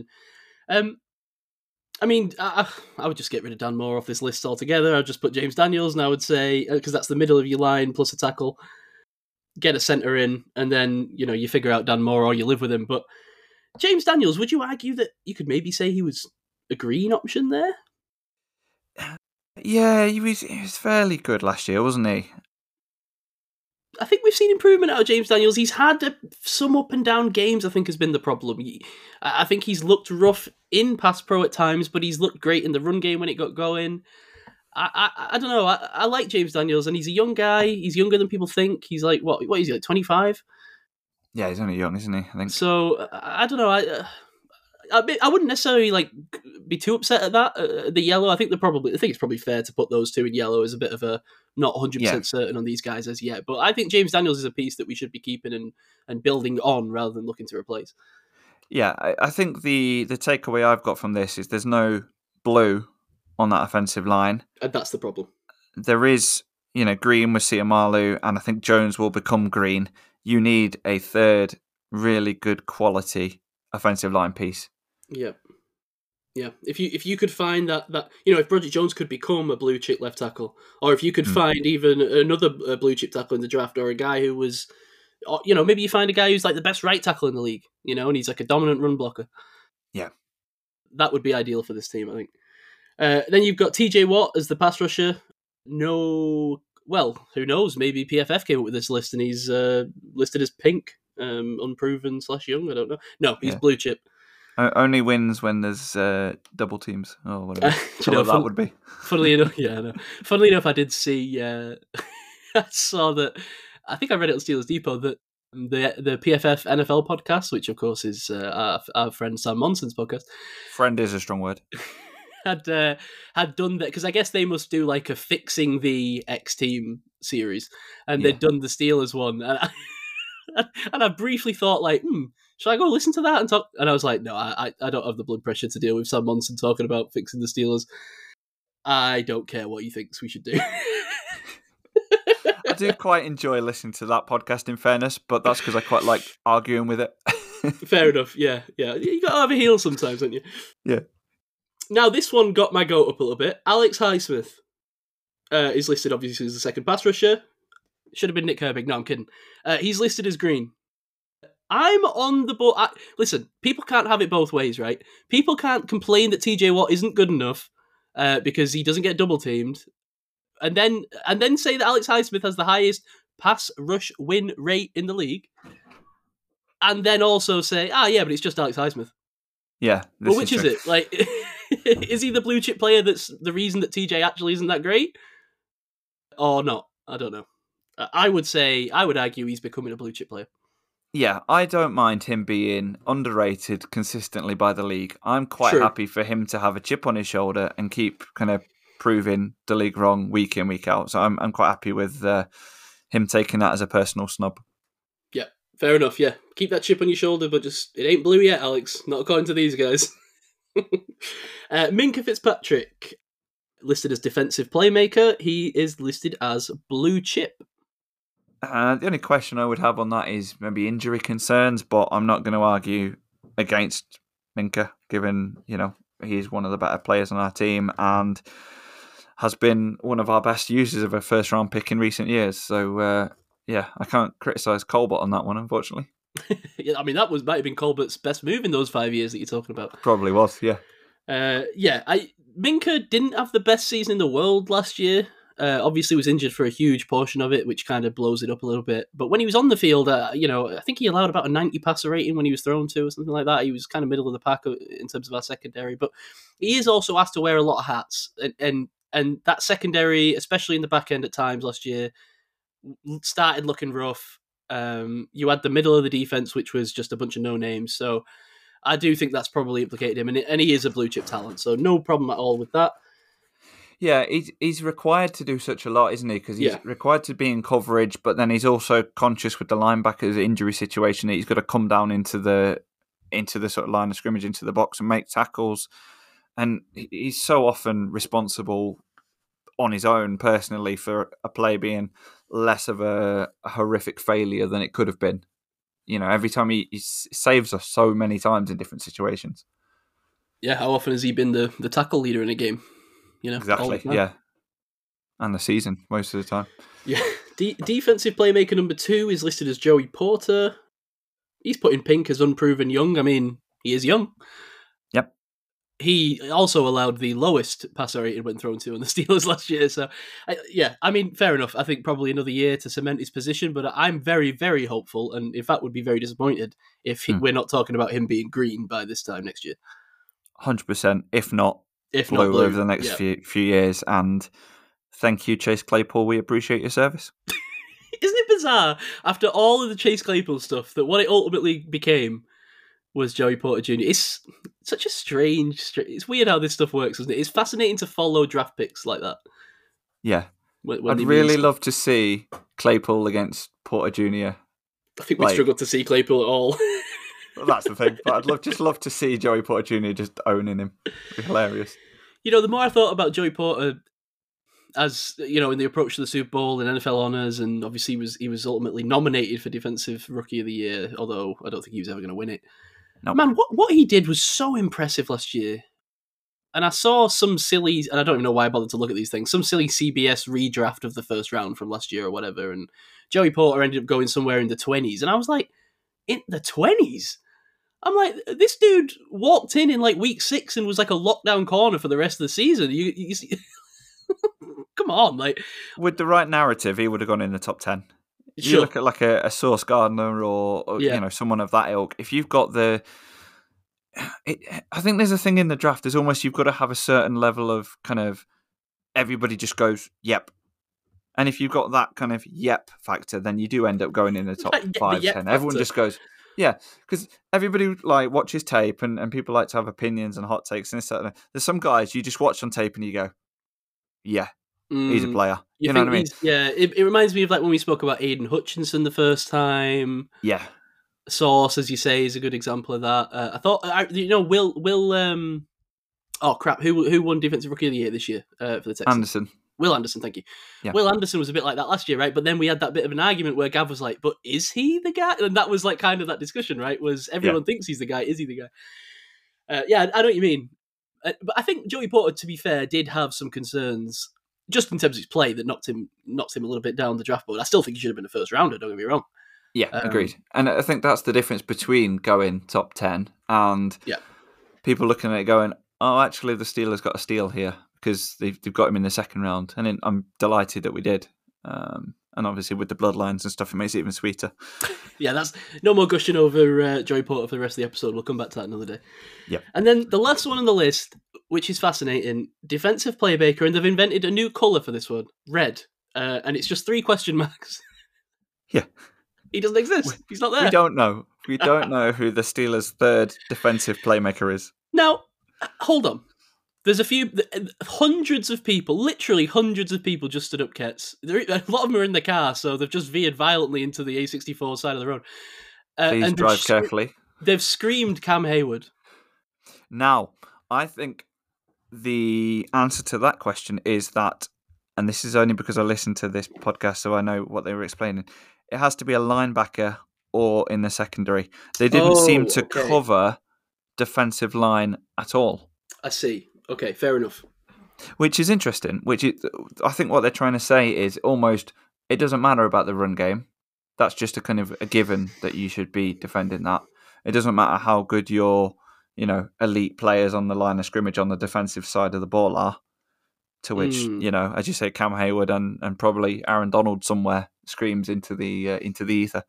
I mean, I would just get rid of Dan Moore off this list altogether. I'd just put James Daniels, and I would say, because that's the middle of your line plus a tackle, get a centre in, and then, you figure out Dan Moore or you live with him. But James Daniels, would you argue that you could maybe say he was a green option there? Yeah, he was fairly good last year, wasn't he? I think we've seen improvement out of James Daniels. He's had some up and down games, I think, has been the problem. I think he's looked rough in pass pro at times, but he's looked great in the run game when it got going. I don't know. I like James Daniels, and he's a young guy. He's younger than people think. He's like, what is he, like 25? Yeah, he's only young, isn't he? I think. So, I don't know. I wouldn't necessarily be too upset at that. The yellow, I think it's probably fair to put those two in yellow as a bit of a not 100% certain on these guys as yet. But I think James Daniels is a piece that we should be keeping and building on rather than looking to replace. Yeah, I think the takeaway I've got from this is there's no blue on that offensive line. And that's the problem. There is, green with Seumalo, and I think Jones will become green. You need a third really good quality offensive line piece. Yeah. If you could find that if Broderick Jones could become a blue chip left tackle, or if you could find even another blue chip tackle in the draft, or a guy who was, maybe you find a guy who's like the best right tackle in the league, and he's like a dominant run blocker. Yeah, that would be ideal for this team, I think. Then you've got TJ Watt as the pass rusher. Who knows? Maybe PFF came up with this list and he's listed as pink, unproven / young. I don't know. No, he's blue chip. Only wins when there's double teams or whatever. That would be. Funnily enough, yeah, I know. Funnily enough, I did see. I saw that. I think I read it on Steelers Depot that the PFF NFL podcast, which of course is our friend Sam Monson's podcast. Friend is a strong word. Had done that because I guess they must do like a fixing the X Team series, and they'd done the Steelers one, and I briefly thought should I go listen to that and talk? And I was like, no, I don't have the blood pressure to deal with Sam Monson talking about fixing the Steelers. I don't care what he thinks we should do. I do quite enjoy listening to that podcast, in fairness, but that's because I quite like arguing with it. Fair enough. Yeah. You got to have a heel sometimes, don't you? Yeah. Now, this one got my goat up a little bit. Alex Highsmith is listed, obviously, as the second pass rusher. Should have been Nick Herbig. No, I'm kidding. He's listed as green. I'm on the board. Listen, people can't have it both ways, right? People can't complain that TJ Watt isn't good enough because he doesn't get double teamed, and then say that Alex Highsmith has the highest pass rush win rate in the league, and then also say, yeah, but it's just Alex Highsmith. Yeah. Well, which is it? Like, is he the blue chip player that's the reason that TJ actually isn't that great, or not? I don't know. I would argue he's becoming a blue chip player. Yeah, I don't mind him being underrated consistently by the league. I'm quite True. happy for him to have a chip on his shoulder and keep kind of proving the league wrong week in, week out. So I'm quite happy with him taking that as a personal snub. Yeah, fair enough. Yeah, keep that chip on your shoulder, but just it ain't blue yet, Alex. Not according to these guys. Minkah Fitzpatrick, listed as defensive playmaker. He is listed as blue chip. The only question I would have on that is maybe injury concerns, but I'm not going to argue against Minkah, given, he's one of the better players on our team and has been one of our best users of a first-round pick in recent years. So, I can't criticise Colbert on that one, unfortunately. Yeah, I mean, might have been Colbert's best move in those 5 years that you're talking about. Probably was, yeah. Minkah didn't have the best season in the world last year. Obviously was injured for a huge portion of it, which kind of blows it up a little bit. But when he was on the field, I think he allowed about a 90 passer rating when he was thrown to or something like that. He was kind of middle of the pack in terms of our secondary. But he is also asked to wear a lot of hats. And that secondary, especially in the back end at times last year, started looking rough. You had the middle of the defense, which was just a bunch of no-names. So I do think that's probably implicated him. And he is a blue-chip talent, so no problem at all with that. Yeah, he's required to do such a lot, isn't he? Because he's required to be in coverage, but then he's also conscious with the linebackers' injury situation that he's got to come down into the sort of line of scrimmage, into the box and make tackles. And he's so often responsible on his own personally for a play being less of a horrific failure than it could have been. Every time he saves us so many times in different situations. Yeah, how often has he been the tackle leader in a game? Exactly, yeah. And the season, most of the time. Yeah. Defensive playmaker number 2 is listed as Joey Porter. He's put in pink as unproven young. I mean, he is young. Yep. He also allowed the lowest passer rated when thrown to on the Steelers last year. So, fair enough. I think probably another year to cement his position, but I'm very, very hopeful, and in fact would be very disappointed if we're not talking about him being green by this time next year. 100%, if not blue over the next few years. And thank you, Chase Claypool. We appreciate your service. Isn't it bizarre, after all of the Chase Claypool stuff, that what it ultimately became was Joey Porter Jr.? It's such a strange... It's weird how this stuff works, isn't it? It's fascinating to follow draft picks like that. Yeah. When I'd really love to see Claypool against Porter Jr. I think we struggled to see Claypool at all. Well, that's the thing. But I'd just love to see Joey Porter Jr. just owning him. It'd be hilarious. The more I thought about Joey Porter, as in the approach to the Super Bowl and NFL honors, and obviously he was ultimately nominated for Defensive Rookie of the Year, although I don't think he was ever going to win it. Nope. Man, what he did was so impressive last year. And I saw some silly, and I don't even know why I bothered to look at these things, some silly CBS redraft of the first round from last year or whatever, and Joey Porter ended up going somewhere in the 20s, and I was like, in the 20s? I'm like, this dude walked in like week 6 and was like a lockdown corner for the rest of the season. You come on, like, with the right narrative, he would have gone in the top 10. Sure. You look at like a Sauce Gardner or someone of that ilk. If you've got I think there's a thing in the draft. There's almost you've got to have a certain level of kind of everybody just goes yep. And if you've got that kind of yep factor, then you do end up going in the top 5, 10. Everyone just goes, yeah, because everybody like watches tape and people like to have opinions and hot takes and this, that, and that. There's some guys you just watch on tape and you go, yeah, he's a player. You know what I mean? Yeah, it reminds me of like when we spoke about Aiden Hutchinson the first time. Yeah. Sauce, as you say, is a good example of that. I thought, Will, oh crap, who won Defensive Rookie of the Year this year for the Texans? Anderson. Will Anderson, thank you. Yeah. Will Anderson was a bit like that last year, right? But then we had that bit of an argument where Gav was like, but is he the guy? And that was like kind of that discussion, right? Was everyone thinks he's the guy, is he the guy? Yeah, I know what you mean. But I think Joey Porter, to be fair, did have some concerns just in terms of his play that knocked him a little bit down the draft board. I still think he should have been a first rounder, don't get me wrong. Yeah, agreed. And I think that's the difference between going top 10 and people looking at it going, oh, actually, the Steelers got a steal here because they've got him in the second round. And I'm delighted that we did. And obviously with the bloodlines and stuff, it makes it even sweeter. Yeah, that's no more gushing over Joey Porter for the rest of the episode. We'll come back to that another day. Yeah. And then the last one on the list, which is fascinating, defensive playmaker, and they've invented a new colour for this one, red. And it's just 3 question marks. Yeah. He doesn't exist. He's not there. We don't know. We don't know who the Steelers' third defensive playmaker is. Now, hold on. There's hundreds of people, literally hundreds of people just stood up, Kets. A lot of them are in the car, so they've just veered violently into the A64 side of the road. Please drive carefully. They've screamed Cam Hayward. Now, I think the answer to that question is that, and this is only because I listened to this podcast, so I know what they were explaining, it has to be a linebacker or in the secondary. They didn't seem to cover defensive line at all. I see. Okay, fair enough. Which is interesting. I think what they're trying to say is almost it doesn't matter about the run game. That's just a kind of a given that you should be defending that. It doesn't matter how good your, elite players on the line of scrimmage on the defensive side of the ball are. To which, as you say, Cam Hayward and probably Aaron Donald somewhere screams into the ether.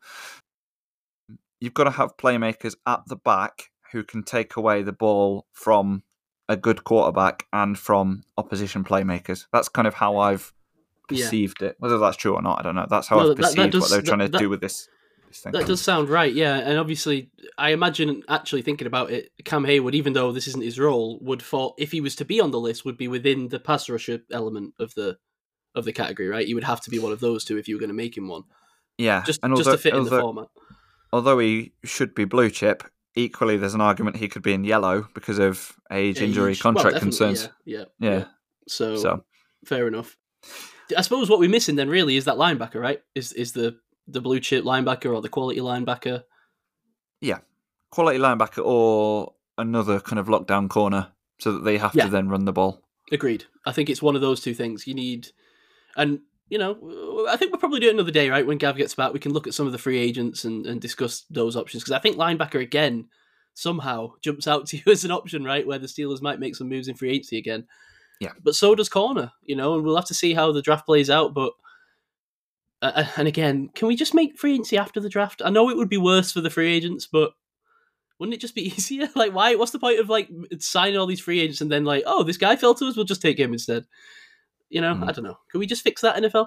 You've got to have playmakers at the back who can take away the ball from a good quarterback and from opposition playmakers. That's kind of how I've perceived it. Whether that's true or not, I don't know. That's how I've perceived what they're trying to do with this thing. That does sound right, yeah. And obviously, I imagine actually thinking about it, Cam Hayward, even though this isn't his role, would fall, if he was to be on the list, would be within the pass rusher element of the category, right? He would have to be one of those two if you were going to make him one. Yeah, just to fit in the format. Although he should be blue chip, equally there's an argument he could be in yellow because of age, injury, contract concerns. Yeah. So fair enough. I suppose what we're missing then really is that linebacker, right? Is the blue chip linebacker or the quality linebacker? Yeah, quality linebacker or another kind of lockdown corner so that they have to then run the ball. Agreed. I think it's one of those two things. You need, and I think we'll probably do it another day, right? When Gav gets back, we can look at some of the free agents and discuss those options. Because I think linebacker, again, somehow jumps out to you as an option, right? Where the Steelers might make some moves in free agency again. Yeah. But so does corner, and we'll have to see how the draft plays out. But, and again, can we just make free agency after the draft? I know it would be worse for the free agents, but wouldn't it just be easier? Like, why? What's the point of, signing all these free agents and then, this guy fell to us, we'll just take him instead? I don't know. Can we just fix that, NFL?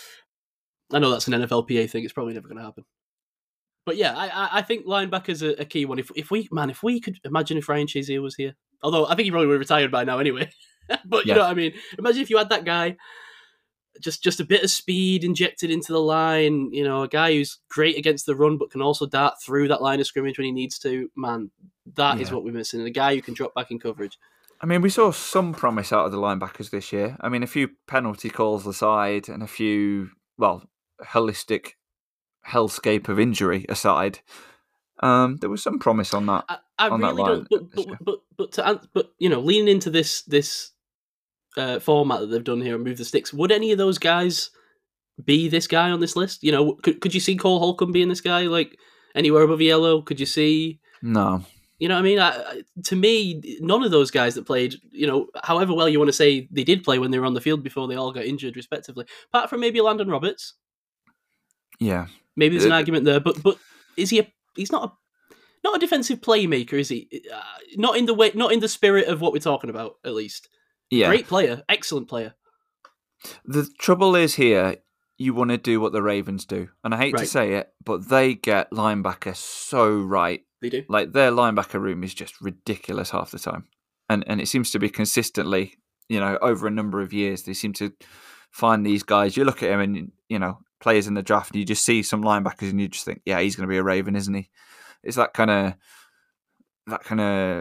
I know that's an NFLPA thing. It's probably never going to happen. But yeah, I think linebacker's a key one. If we could imagine if Ryan Shazier was here. Although I think he probably would have retired by now anyway. But you know what I mean? Imagine if you had that guy, just a bit of speed injected into the line, a guy who's great against the run but can also dart through that line of scrimmage when he needs to. Man, that is what we're missing. And a guy who can drop back in coverage. I mean, we saw some promise out of the linebackers this year. I mean, a few penalty calls aside and a few, holistic hellscape of injury aside, there was some promise on that. I really don't. But leaning into this format that they've done here and move the sticks, would any of those guys be this guy on this list? Could you see Cole Holcomb being this guy? Anywhere above yellow? Could you see? No. You know what I mean? To me, none of those guys that played, however well you want to say they did play when they were on the field before they all got injured, respectively. Apart from maybe Landon Roberts. Yeah. Maybe there's an argument there, but is he? He's not a defensive playmaker, is he? Not in the spirit of what we're talking about, at least. Yeah. Great player, excellent player. The trouble is here, you want to do what the Ravens do, and I hate to say it, but they get linebacker so right. They do. Their linebacker room is just ridiculous half the time. And it seems to be consistently, over a number of years, they seem to find these guys. You look at him and, players in the draft, and you just see some linebackers and you just think, yeah, he's going to be a Raven, isn't he? It's that kind of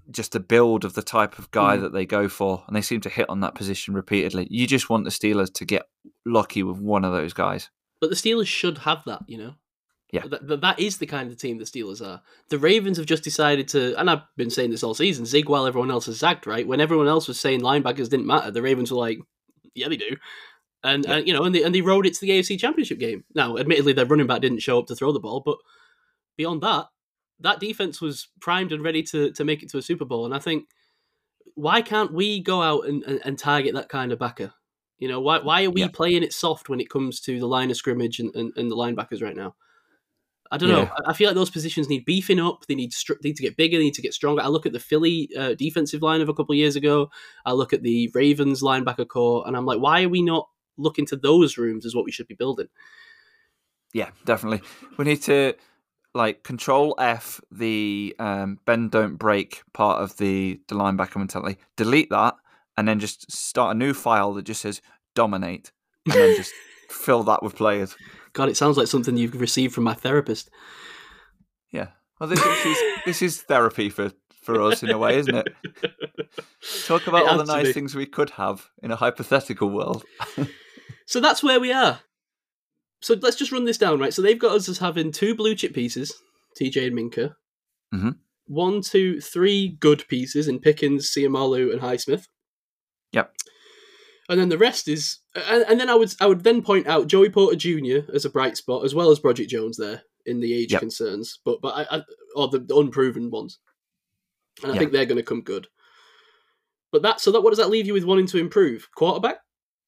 just a build of the type of guy that they go for, and they seem to hit on that position repeatedly. You just want the Steelers to get lucky with one of those guys. But the Steelers should have that, you know? Yeah. That is the kind of team the Steelers are. The Ravens have just decided to, and I've been saying this all season, zig while everyone else has zagged, right? When everyone else was saying linebackers didn't matter, the Ravens were like, yeah, they do. And they rode it to the AFC Championship game. Now, admittedly, their running back didn't show up to throw the ball, but beyond that, that defense was primed and ready to make it to a Super Bowl. And I think, why can't we go out and target that kind of backer? You know, why are we playing it soft when it comes to the line of scrimmage and the linebackers right now? I don't know. I feel like those positions need beefing up. They need to get bigger. They need to get stronger. I look at the Philly defensive line of a couple of years ago. I look at the Ravens linebacker core, and I'm like, why are we not looking to those rooms as what we should be building? Yeah, definitely. We need to Control F the bend don't break part of the linebacker mentality. Delete that, and then just start a new file that just says dominate, and then just fill that with players. God, it sounds like something you've received from my therapist. Yeah. Well, this is therapy for us in a way, isn't it? Talk about all the nice things we could have in a hypothetical world. So that's where we are. So let's just run this down, right? So they've got us as having 2 blue chip pieces, TJ and Minka. Mm-hmm. 1, 2, 3 good pieces in Pickens, Siamalu, and Highsmith. Yep. And then the rest is, and then I would then point out Joey Porter Jr. as a bright spot, as well as Broderick Jones there in the age concerns, but or the unproven ones. And I think they're going to come good. But what does that leave you with wanting to improve? Quarterback,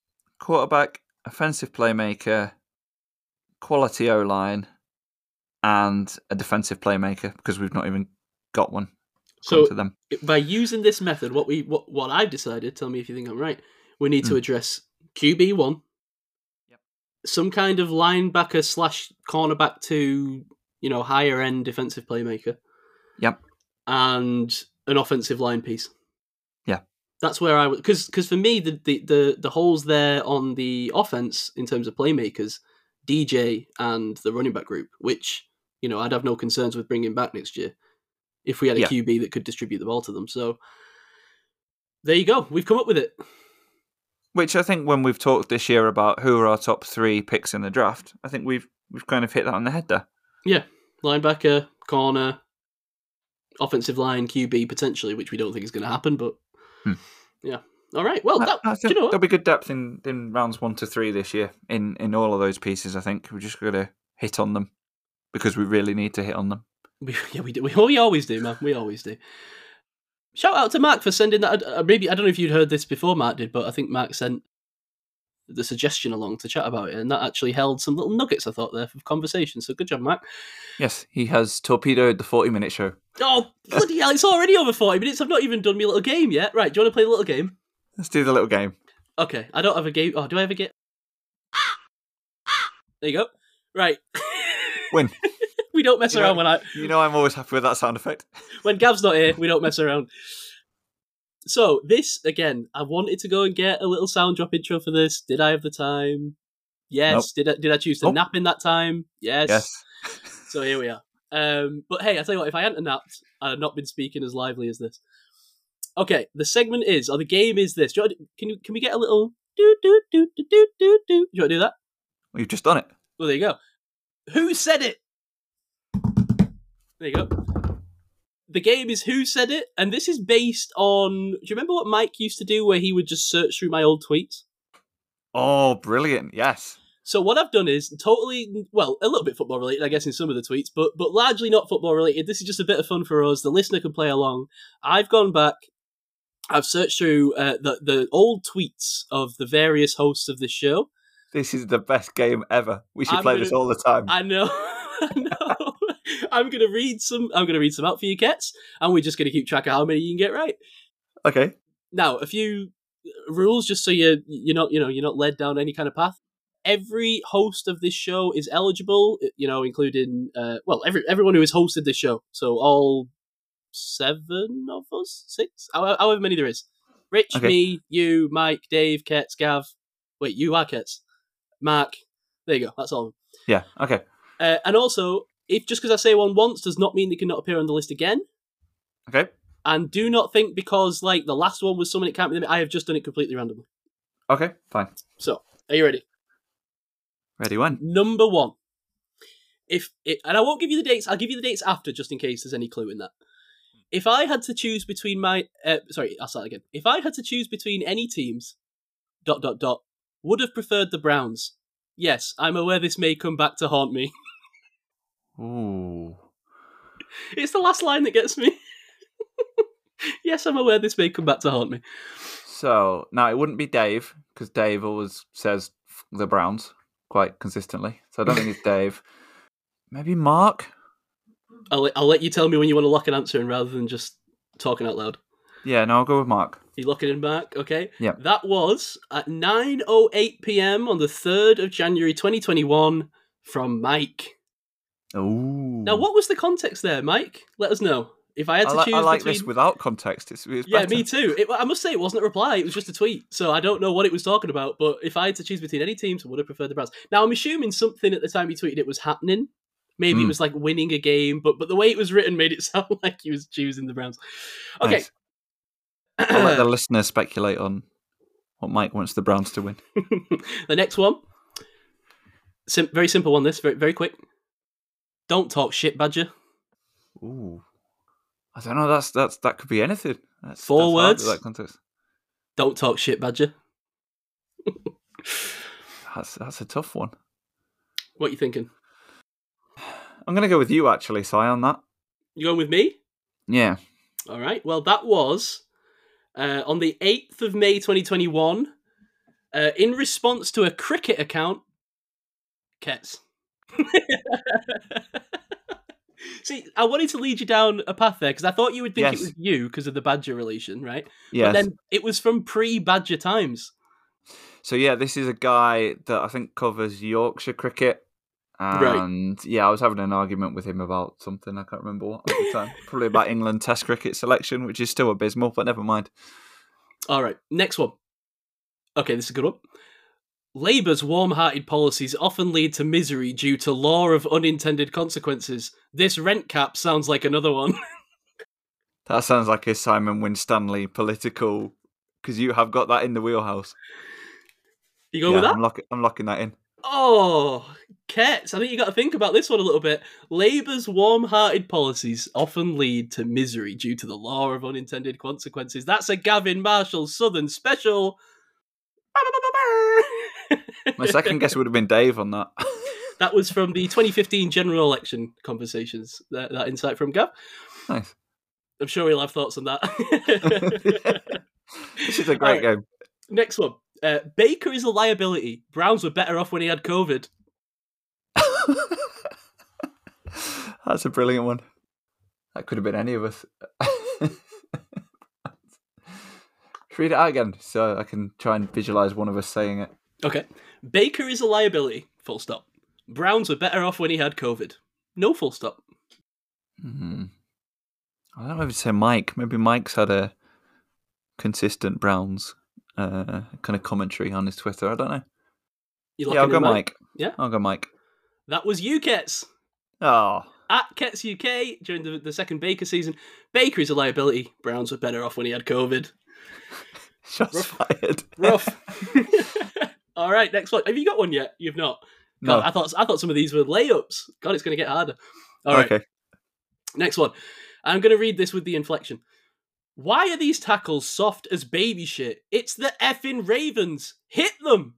offensive playmaker, quality O-line, and a defensive playmaker, because we've not even got one. So to them. By using this method, what I've decided, tell me if you think I'm right, we need to address QB1, some kind of linebacker / cornerback to, higher end defensive playmaker. Yep. And an offensive line piece. Yeah. That's where I would, because for me, the holes there on the offense in terms of playmakers, DJ and the running back group, which, I'd have no concerns with bringing back next year if we had a QB that could distribute the ball to them. So there you go. We've come up with it. Which I think when we've talked this year about who are our top 3 picks in the draft, I think we've kind of hit that on the head there. Yeah. Linebacker, corner, offensive line, QB potentially, which we don't think is going to happen, but yeah. All right. Well, there'll be good depth in rounds 1 to 3 this year in all of those pieces. I think we're just going to hit on them because we really need to hit on them. We do. We always do, man. We always do. Shout out to Mark for sending that. Maybe I don't know if you'd heard this before Mark did, but I think Mark sent the suggestion along to chat about it, and that actually held some little nuggets, I thought, there for conversation. So good job, Mark. Yes, he has torpedoed the 40-minute show. Oh, bloody hell, it's already over 40 minutes. I've not even done my little game yet. Right, do you want to play the little game? Let's do the little game. Okay, I don't have a game. Oh, do I have a game? There you go. Right. Win. We don't mess around when I'm always happy with that sound effect. When Gav's not here, we don't mess around. So this, again, I wanted to go and get a little sound drop intro for this. Did I have the time? Yes. Nope. Did I choose to nap in that time? Yes. So here we are. But hey, I tell you what, if I hadn't napped, I'd have not been speaking as lively as this. Okay, the segment is, or the game is this. Can we get a little do do do do do do do? Do you want to do that? Well, you've just done it. Well, there you go. Who said it? There you go. The game is Who Said It, and this is based on... Do you remember what Mike used to do where he would just search through my old tweets? Oh, brilliant, yes. So what I've done is totally... Well, a little bit football related, I guess, in some of the tweets, but largely not football related. This is just a bit of fun for us. The listener can play along. I've gone back. I've searched through the old tweets of the various hosts of this show. This is the best game ever. We should play this all the time. I know. I know. I'm gonna read some out for you, Kets, and we're just gonna keep track of how many you can get right. Okay. Now, a few rules, just so you're not led down any kind of path. Every host of this show is eligible, including everyone who has hosted this show. So all 7 of us, 6, however many there is. Rich, okay. Me, you, Mike, Dave, Kets, Gav. Wait, you are Kets. Mark. There you go. That's all. Yeah. Okay. And also, if just because I say one once does not mean they cannot appear on the list again. Okay. And do not think because like the last one was someone it can't be them. I have just done it completely randomly. Okay, fine. So, are you ready? Ready when? Number 1. And I won't give you the dates. I'll give you the dates after, just in case there's any clue in that. If I had to choose between I'll start again. If I had to choose between any teams, ... would have preferred the Browns. Yes, I'm aware this may come back to haunt me. Ooh. It's the last line that gets me. Yes, I'm aware this may come back to haunt me. So, now it wouldn't be Dave, because Dave always says the Browns quite consistently. So I don't think it's Dave. Maybe Mark? I'll let you tell me when you want to lock an answer in rather than just talking out loud. Yeah, no, I'll go with Mark. You locking in, Mark? Okay. Yeah. That was at 9:08 p.m. on the 3rd of January 2021 from Mike. Ooh. Now, what was the context there, Mike? Let us know. If I had to choose I like between... this without context. It's Yeah, better. me too. I must say, it wasn't a reply. It was just a tweet. So I don't know what it was talking about. But if I had to choose between any teams, I would have preferred the Browns. Now, I'm assuming something at the time he tweeted it was happening. Maybe it was like winning a game. But the way it was written made it sound like he was choosing the Browns. Okay. Nice. I'll let the listener speculate on what Mike wants the Browns to win. The next one. Very simple one, this. Very, very quick. Don't talk shit, Badger. Ooh. I don't know. That could be anything. That's 4 words. That context. Don't talk shit, Badger. That's a tough one. What are you thinking? I'm going to go with you, actually, Si, on that. You going with me? Yeah. All right. Well, that was on the 8th of May 2021 in response to a cricket account. Kets. See, I wanted to lead you down a path there because I thought you would think it was you because of the Badger relation, right? Yes. But then it was from pre-Badger times. So, yeah, this is a guy that I think covers Yorkshire cricket. And, yeah, I was having an argument with him about something. I can't remember what at the time. Probably about England Test cricket selection, which is still abysmal, but never mind. All right, next one. Okay, this is a good one. Labour's warm-hearted policies often lead to misery due to law of unintended consequences. This rent cap sounds like another one. That sounds like a Simon Winstanley political, because you have got that in the wheelhouse. You going with that? I'm locking that in. Oh, Kets, I think you got to think about this one a little bit. Labour's warm-hearted policies often lead to misery due to the law of unintended consequences. That's a Gavin Marshall Southern special. My second guess would have been Dave on that. That was from the 2015 general election conversations. That insight from Gav. Nice. I'm sure he'll have thoughts on that. This is a great game. Next one. Baker is a liability. Browns were better off when he had COVID. That's a brilliant one. That could have been any of us. Read it out again so I can try and visualise one of us saying it. Okay. Baker is a liability. Full stop. Browns were better off when he had COVID. No full stop. Mm-hmm. I don't know if it's say Mike. Maybe Mike's had a consistent Browns kind of commentary on his Twitter. I don't know. Yeah, I'll go Mike. Yeah? I'll go Mike. That was you, Kets. Oh. At Kets UK during the second Baker season. Baker is a liability. Browns were better off when he had COVID. Shots fired. Rough. All right, next one. Have you got one yet? You've not. God, No. I thought some of these were layups. God, it's going to get harder. All right. Okay. Next one. I'm going to read this with the inflection. Why are these tackles soft as baby shit? It's the effing Ravens. Hit them.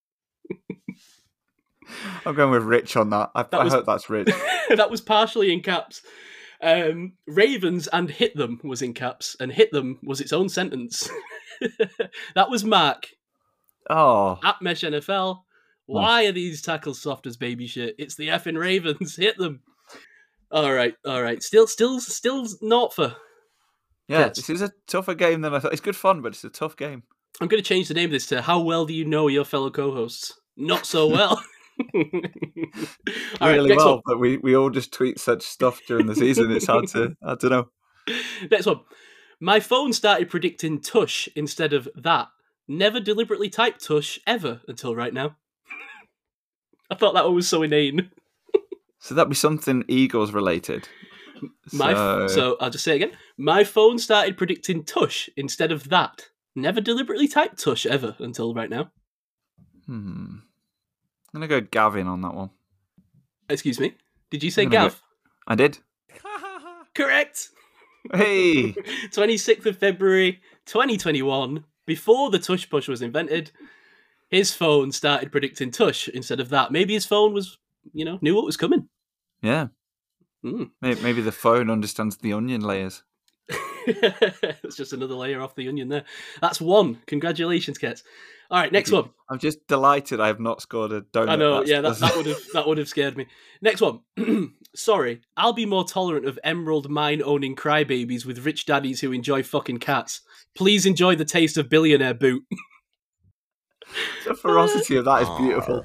I'm going with Rich on that. I hope that's Rich. That was partially in caps. Ravens and hit them was in caps, and hit them was its own sentence. That was Mark. Oh. At Mesh NFL. Why are these tackles soft as baby shit? It's the effing Ravens. Hit them. All right. Still not for. Yeah, Yes. This is a tougher game than I thought. It's good fun, but it's a tough game. I'm going to change the name of this to How Well Do You Know Your Fellow Co-Hosts? Not so well. All right, Really next well, one. but we all just tweet such stuff during the season. It's hard to know. Next one. My phone started predicting tush instead of that. Never deliberately typed tush ever until right now. I thought that one was so inane. So that'd be something Eagles related. So I'll just say it again. My phone started predicting tush instead of that. Never deliberately typed tush ever until right now. I'm going to go Gavin on that one. Excuse me. Did you say I'm gonna Gav? I did. Correct. Hey! 26th of February, 2021. Before the tush push was invented, his phone started predicting tush instead of that. Maybe his phone was, knew what was coming. Yeah. Mm. Maybe the phone understands the onion layers. It's just another layer off the onion there. That's one. Congratulations, Kets. All right, next one. I'm just delighted I have not scored a donut. I know, that would have scared me. Next one. Sorry, I'll be more tolerant of emerald mine owning crybabies with rich daddies who enjoy fucking cats. Please enjoy the taste of billionaire boot. The ferocity of that is beautiful.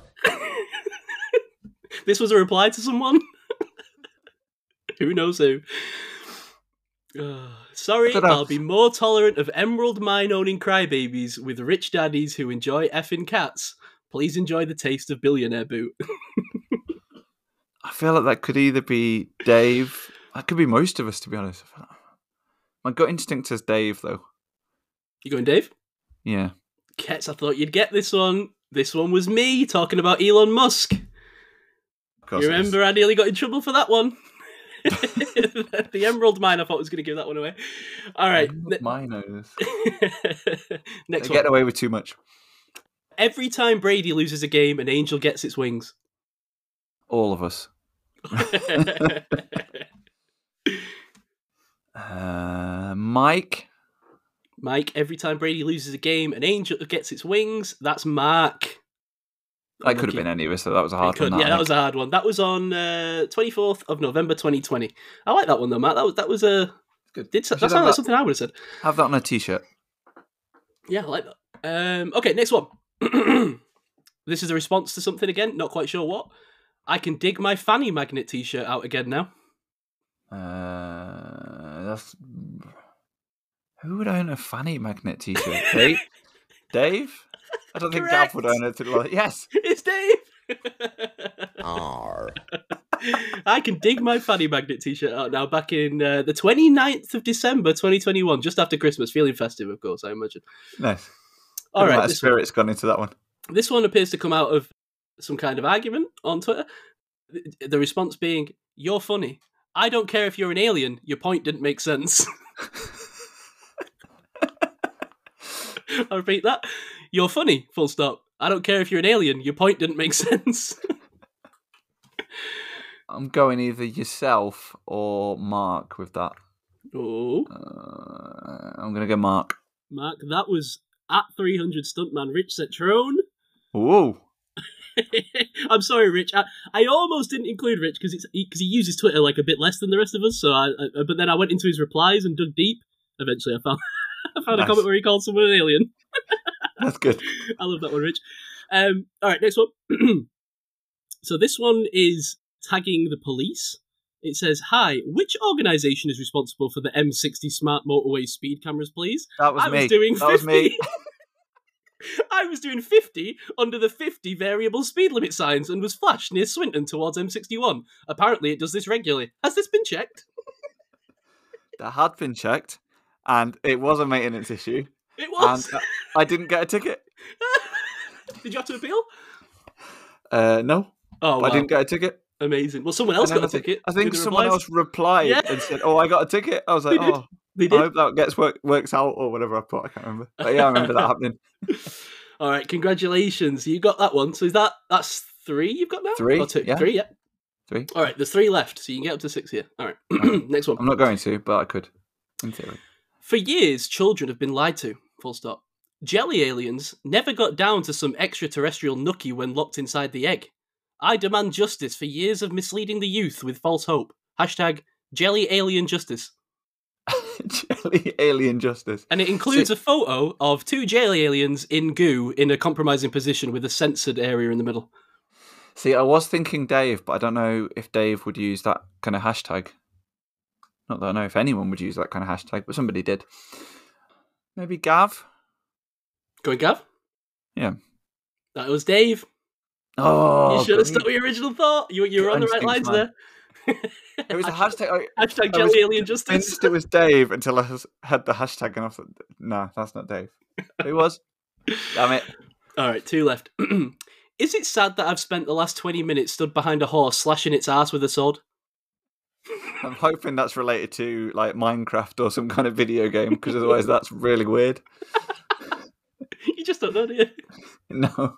This was a reply to someone? Who knows who? Sorry, I'll be more tolerant of emerald mine owning crybabies with rich daddies who enjoy effing cats. Please enjoy the taste of billionaire boot. I feel like that could either be Dave. That could be most of us, to be honest. My gut instinct says Dave, though. You going, Dave? Yeah. Kets, I thought you'd get this one. This one was me talking about Elon Musk. You remember I nearly got in trouble for that one. The emerald mine, I thought was going to give that one away. All right. Miners. Next one. Getting away with too much. Every time Brady loses a game, an angel gets its wings. All of us. Mike. Mike, every time Brady loses a game, an angel gets its wings. That's Mark. That could have been any of us, so that was a hard one. That was a hard one. That was on 24th of November 2020. I like that one though, Matt. That was a good. That sounded like something I would have said. Have that on a t-shirt. Yeah, I like that. Okay, next one. This is a response to something again. Not quite sure what. I can dig my fanny magnet t-shirt out again now. That's who would own a fanny magnet t-shirt? Dave? Dave? I don't think Gav would own it. Yes, it's Dave. I can dig my fanny magnet t-shirt out now. Back in the 29th of December 2021, just after Christmas, feeling festive, of course, I imagine. Nice. All right, the spirit's gone into that one. This one appears to come out of some kind of argument on Twitter. The response being, "You're funny. I don't care if you're an alien. Your point didn't make sense." I'll repeat that. You're funny, full stop. I don't care if you're an alien. Your point didn't make sense. I'm going either yourself or Mark with that. Oh. I'm going to go Mark. Mark, that was at 300 Stuntman Rich Cetrone. Whoa. I'm sorry, Rich. I almost didn't include Rich because he uses Twitter like a bit less than the rest of us. But then I went into his replies and dug deep. Eventually, I found nice. A comment where he called someone an alien. That's good. I love that one, Rich. All right, next one. So this one is tagging the police. It says, "Hi, which organisation is responsible for the M60 smart motorway speed cameras, please?" That was me. That was me. I was doing 50 under the 50 variable speed limit signs and was flashed near Swinton towards M61. Apparently it does this regularly. Has this been checked? That had been checked, and it was a maintenance issue. It was. And I didn't get a ticket. Did you have to appeal? No. Oh, wow. I didn't get a ticket. Amazing. Well, someone else got a ticket. I think someone else replied and said, "Oh, I got a ticket." I was like, They did. I hope that works out or whatever I put. I can't remember. But yeah, I remember that happening. All right, congratulations. You got that one. So that's 3 you've got now? 3. Or 2? Yeah. 3, yeah. 3. All right, there's 3 left, so you can get up to 6 here. All right, next one. I'm not going to, but I could, in theory. For years, children have been lied to, full stop. Jelly aliens never got down to some extraterrestrial nookie when locked inside the egg. I demand justice for years of misleading the youth with false hope. Hashtag jelly alien justice. Jelly alien justice. And it includes a photo of 2 jelly aliens in goo in a compromising position with a censored area in the middle. See, I was thinking Dave, but I don't know if Dave would use that kind of hashtag. Not that I know if anyone would use that kind of hashtag, but somebody did. Maybe Gav? Going Gav? Yeah. That was Dave. Oh, you should have stuck with your original thought. You were on the right lines there. It was a hashtag. Hashtag I was Jelly Alien Justice. convinced it was Dave until I had the hashtag, and I thought, no, that's not Dave. It was. Damn it. All right, 2 left. Is it sad that I've spent the last 20 minutes stood behind a horse slashing its ass with a sword? I'm hoping that's related to like Minecraft or some kind of video game, because otherwise that's really weird. You just don't know, do you? No.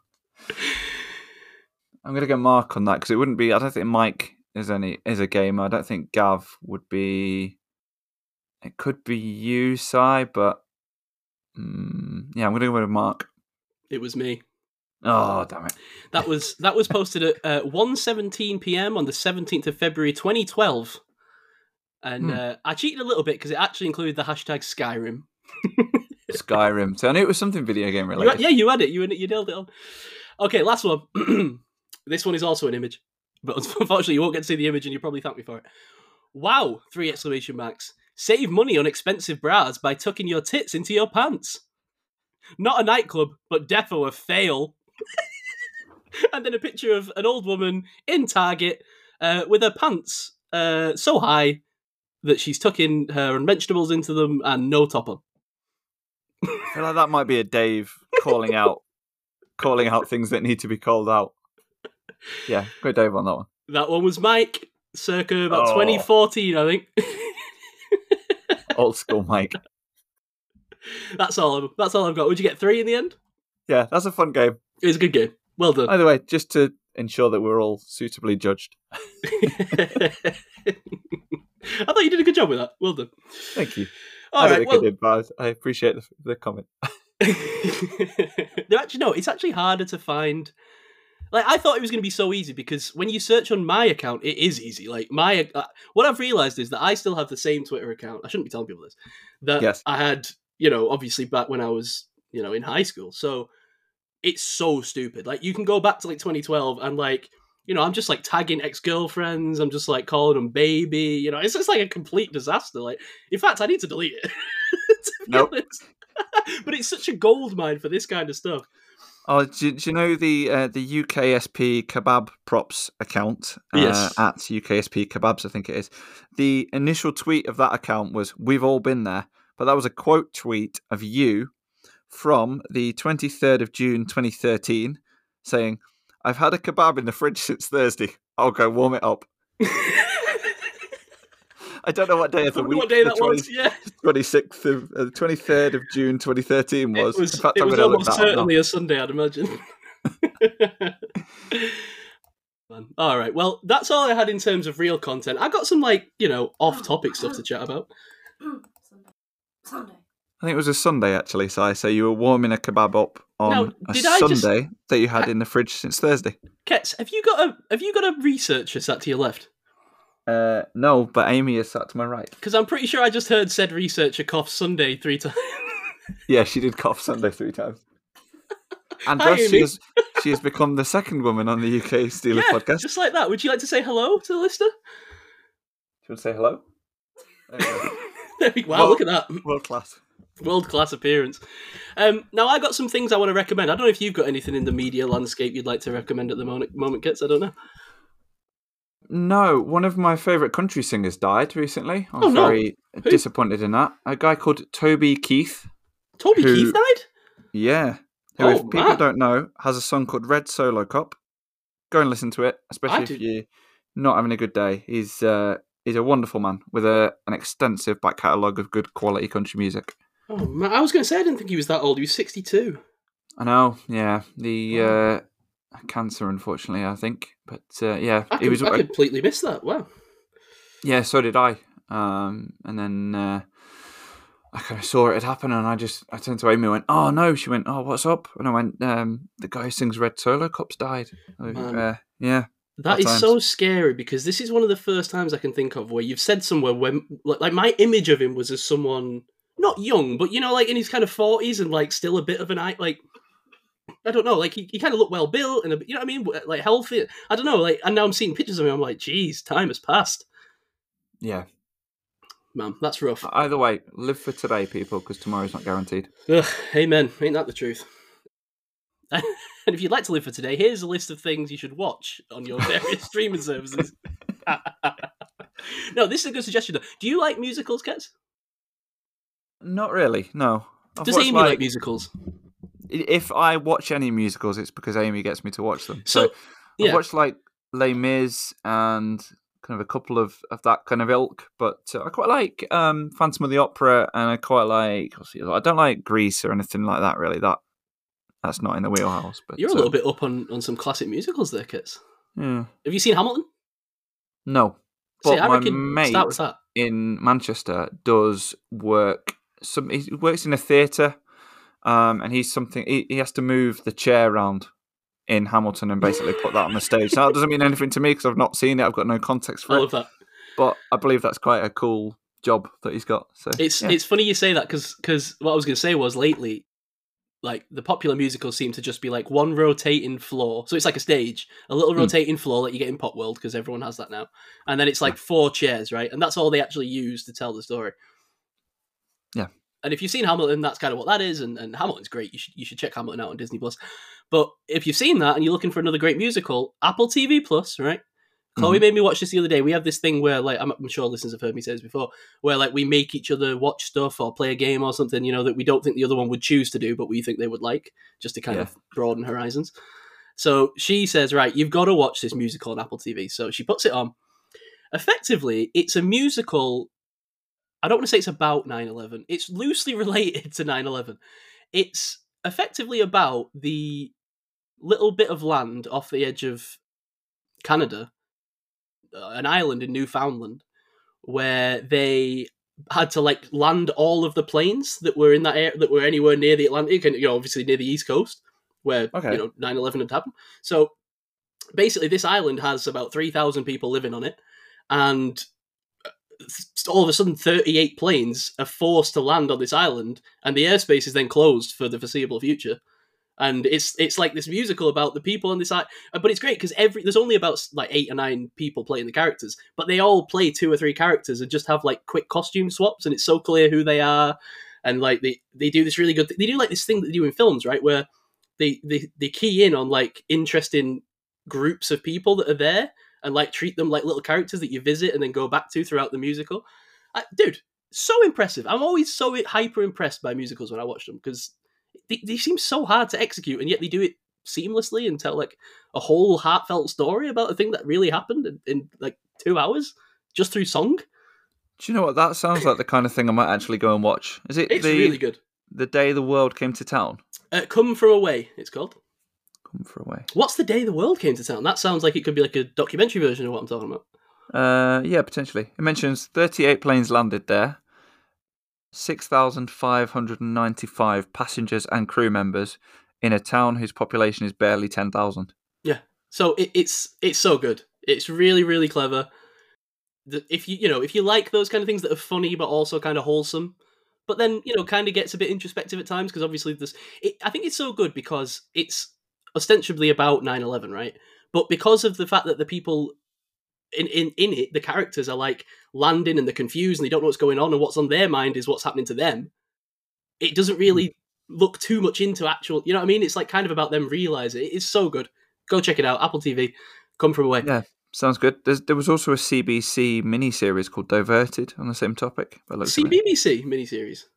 I'm gonna go Mark on that because it wouldn't be. I don't think Mike is a gamer. I don't think Gav would be. It could be you, Si, but yeah, I'm gonna go with Mark. It was me. Oh, damn it! That was posted at 1:17 p.m. on the 17th of February 2012, and I cheated a little bit because it actually included the hashtag Skyrim. Skyrim. So I knew it was something video game related. You had it. You nailed it on. Okay, last one. This one is also an image, but unfortunately you won't get to see the image, and you'll probably thank me for it. Wow! 3 exclamation marks. Save money on expensive bras by tucking your tits into your pants. Not a nightclub, but defo a fail. And then a picture of an old woman in Target with her pants so high that she's tucking her vegetables into them and no top on. I feel like that might be a Dave calling out things that need to be called out. Yeah, go Dave on that one. That one was Mike, circa about 2014, I think. Old school Mike. That's all I've got. Would you get 3 in the end? Yeah, that's a fun game. It was a good game. Well done. Either way, just to ensure that we're all suitably judged. I thought you did a good job with that. Well done. Thank you. All right, I did, but I appreciate the comment. It's actually harder to find. Like, I thought it was going to be so easy because when you search on my account, it is easy. Like, what I've realised is that I still have the same Twitter account. I shouldn't be telling people this. That I had, obviously back when I was, in high school. So it's so stupid. Like, you can go back to like 2012 and like, I'm just like tagging ex-girlfriends. I'm just like calling them baby. It's just like a complete disaster. Like, in fact, I need to delete it. Nope. But it's such a gold mine for this kind of stuff. Oh, do you know the UKSP Kebab Props account? Yes. At UKSP Kebabs, I think it is. The initial tweet of that account was, "We've all been there." But that was a quote tweet of you from the 23rd of June 2013 saying, "I've had a kebab in the fridge since Thursday. I'll go warm it up." I don't know what day of the week. What day that was? Yeah, 26th of 23rd of June 2013 was. In fact, it was almost certainly a Sunday, I'd imagine. All right, well, that's all I had in terms of real content. I got some off-topic stuff to chat about. Sunday. I think it was a Sunday actually. So you were warming a kebab up on a Sunday that you had in the fridge since Thursday. Kets, have you got a researcher sat to your left? No, but Amy is sat to my right. Because I'm pretty sure I just heard said researcher cough Sunday 3 times. Yeah, she did cough Sunday 3 times. And Hi, thus she has become the second woman on the UK Steelers podcast. Just like that. Would you like to say hello to the listener? Do you want to say hello? Wow, look at that. World class. World-class appearance. Now, I got some things I want to recommend. I don't know if you've got anything in the media landscape you'd like to recommend at the moment, Kits. I don't know. No, one of my favourite country singers died recently. I was very disappointed in that. A guy called Toby Keith. Toby Keith died? Yeah. Who, if people don't know, has a song called Red Solo Cup. Go and listen to it, especially if you're not having a good day. He's a wonderful man with an extensive back catalogue of good quality country music. Oh, man, I was going to say, I didn't think he was that old. He was 62. I know, yeah. The cancer, unfortunately, I think. But yeah, I completely missed that. Wow. Yeah, so did I. And then I kind of saw it had happened, and I turned to Amy and went, "Oh no!" She went, "Oh, what's up?" And I went, "The guy who sings Red Solo Cup's died." Yeah. That is so scary because this is one of the first times I can think of where you've said somewhere when, like, my image of him was as someone not young, but like in his kind of 40s and like still a bit of an like. I don't know, like he kind of looked well built and you know what I mean, like healthy. I don't know, like, and now I'm seeing pictures of him. I'm like, geez, time has passed. Yeah, man, that's rough. Either way, live for today, people, because tomorrow's not guaranteed. Ugh, amen. Ain't that the truth? And if you'd like to live for today, here's a list of things you should watch on your various streaming services. No, this is a good suggestion though. Do you like musicals, Kets? Not really. No. I've Does watched, Amy like musicals? If I watch any musicals, it's because Amy gets me to watch them. So, I've yeah. watched like Les Mis and kind of a couple of that kind of ilk, but I quite like Phantom of the Opera, and I quite like. I don't like Grease or anything like that. Really, that's not in the wheelhouse. But You're a little bit up on some classic musicals there, Kets. Yeah. Have you seen Hamilton? No, See, but I my reckon mate start with that. in Manchester does work. He works in a theatre, and he has to move the chair around in Hamilton and basically put that on the stage. Now, that doesn't mean anything to me because I've not seen it. I've got no context for I it. love that. But I believe that's quite a cool job that he's got. So It's funny you say that because what I was going to say was lately, like the popular musicals seem to just be like one rotating floor. So it's like a stage, a little rotating floor like you get in Pop World because everyone has that now. And then it's like 4 chairs, right? And that's all they actually use to tell the story. Yeah. And if you've seen Hamilton, that's kind of what that is. And Hamilton's great. You should check Hamilton out on Disney Plus. But if you've seen that and you're looking for another great musical, Apple TV Plus, right? Chloe made me watch this the other day. We have this thing where, like, I'm sure listeners have heard me say this before, where like we make each other watch stuff or play a game or something, you know, that we don't think the other one would choose to do, but we think they would like, just to kind of broaden horizons. So she says, right, you've got to watch this musical on Apple TV. So she puts it on. Effectively, it's a musical. I don't want to say it's about 9/11. It's loosely related to 9/11. It's effectively about the little bit of land off the edge of Canada, an island in Newfoundland, where they had to like land all of the planes that were in that area, that were anywhere near the Atlantic, and obviously near the East Coast, where 9/11 had happened. So basically, this island has about 3,000 people living on it, and all of a sudden 38 planes are forced to land on this island, and the airspace is then closed for the foreseeable future. And it's like this musical about the people on this island, but it's great because there's only about like 8 or 9 people playing the characters, but they all play 2 or 3 characters and just have like quick costume swaps, and it's so clear who they are. And like they do this really good they do like this thing that they do in films, right, where they key in on like interesting groups of people that are there and like treat them like little characters that you visit and then go back to throughout the musical. Dude, so impressive. I'm always so hyper impressed by musicals when I watch them because they seem so hard to execute, and yet they do it seamlessly and tell like a whole heartfelt story about a thing that really happened in like 2 hours just through song. Do you know what? That sounds like the kind of thing I might actually go and watch. Is it? It's really good. The Day the World Came to Town. Come From Away, it's called. Come From Away. What's The Day the World Came to Town? That sounds like it could be like a documentary version of what I'm talking about. Yeah, potentially. It mentions 38 planes landed there, 6,595 passengers and crew members in a town whose population is barely 10,000. Yeah, so it's so good. It's really, really clever. If you like those kind of things that are funny but also kind of wholesome, but then kind of gets a bit introspective at times, because obviously I think it's so good because it's ostensibly about 9/11, right? But because of the fact that the people in it, the characters are like landing and they're confused and they don't know what's going on, and what's on their mind is what's happening to them. It doesn't really look too much into actual, you know what I mean? It's like kind of about them realize it. It's so good. Go check it out. Apple TV. Come From Away. Yeah, sounds good. There was also a CBC miniseries called Diverted on the same topic. CBBC miniseries.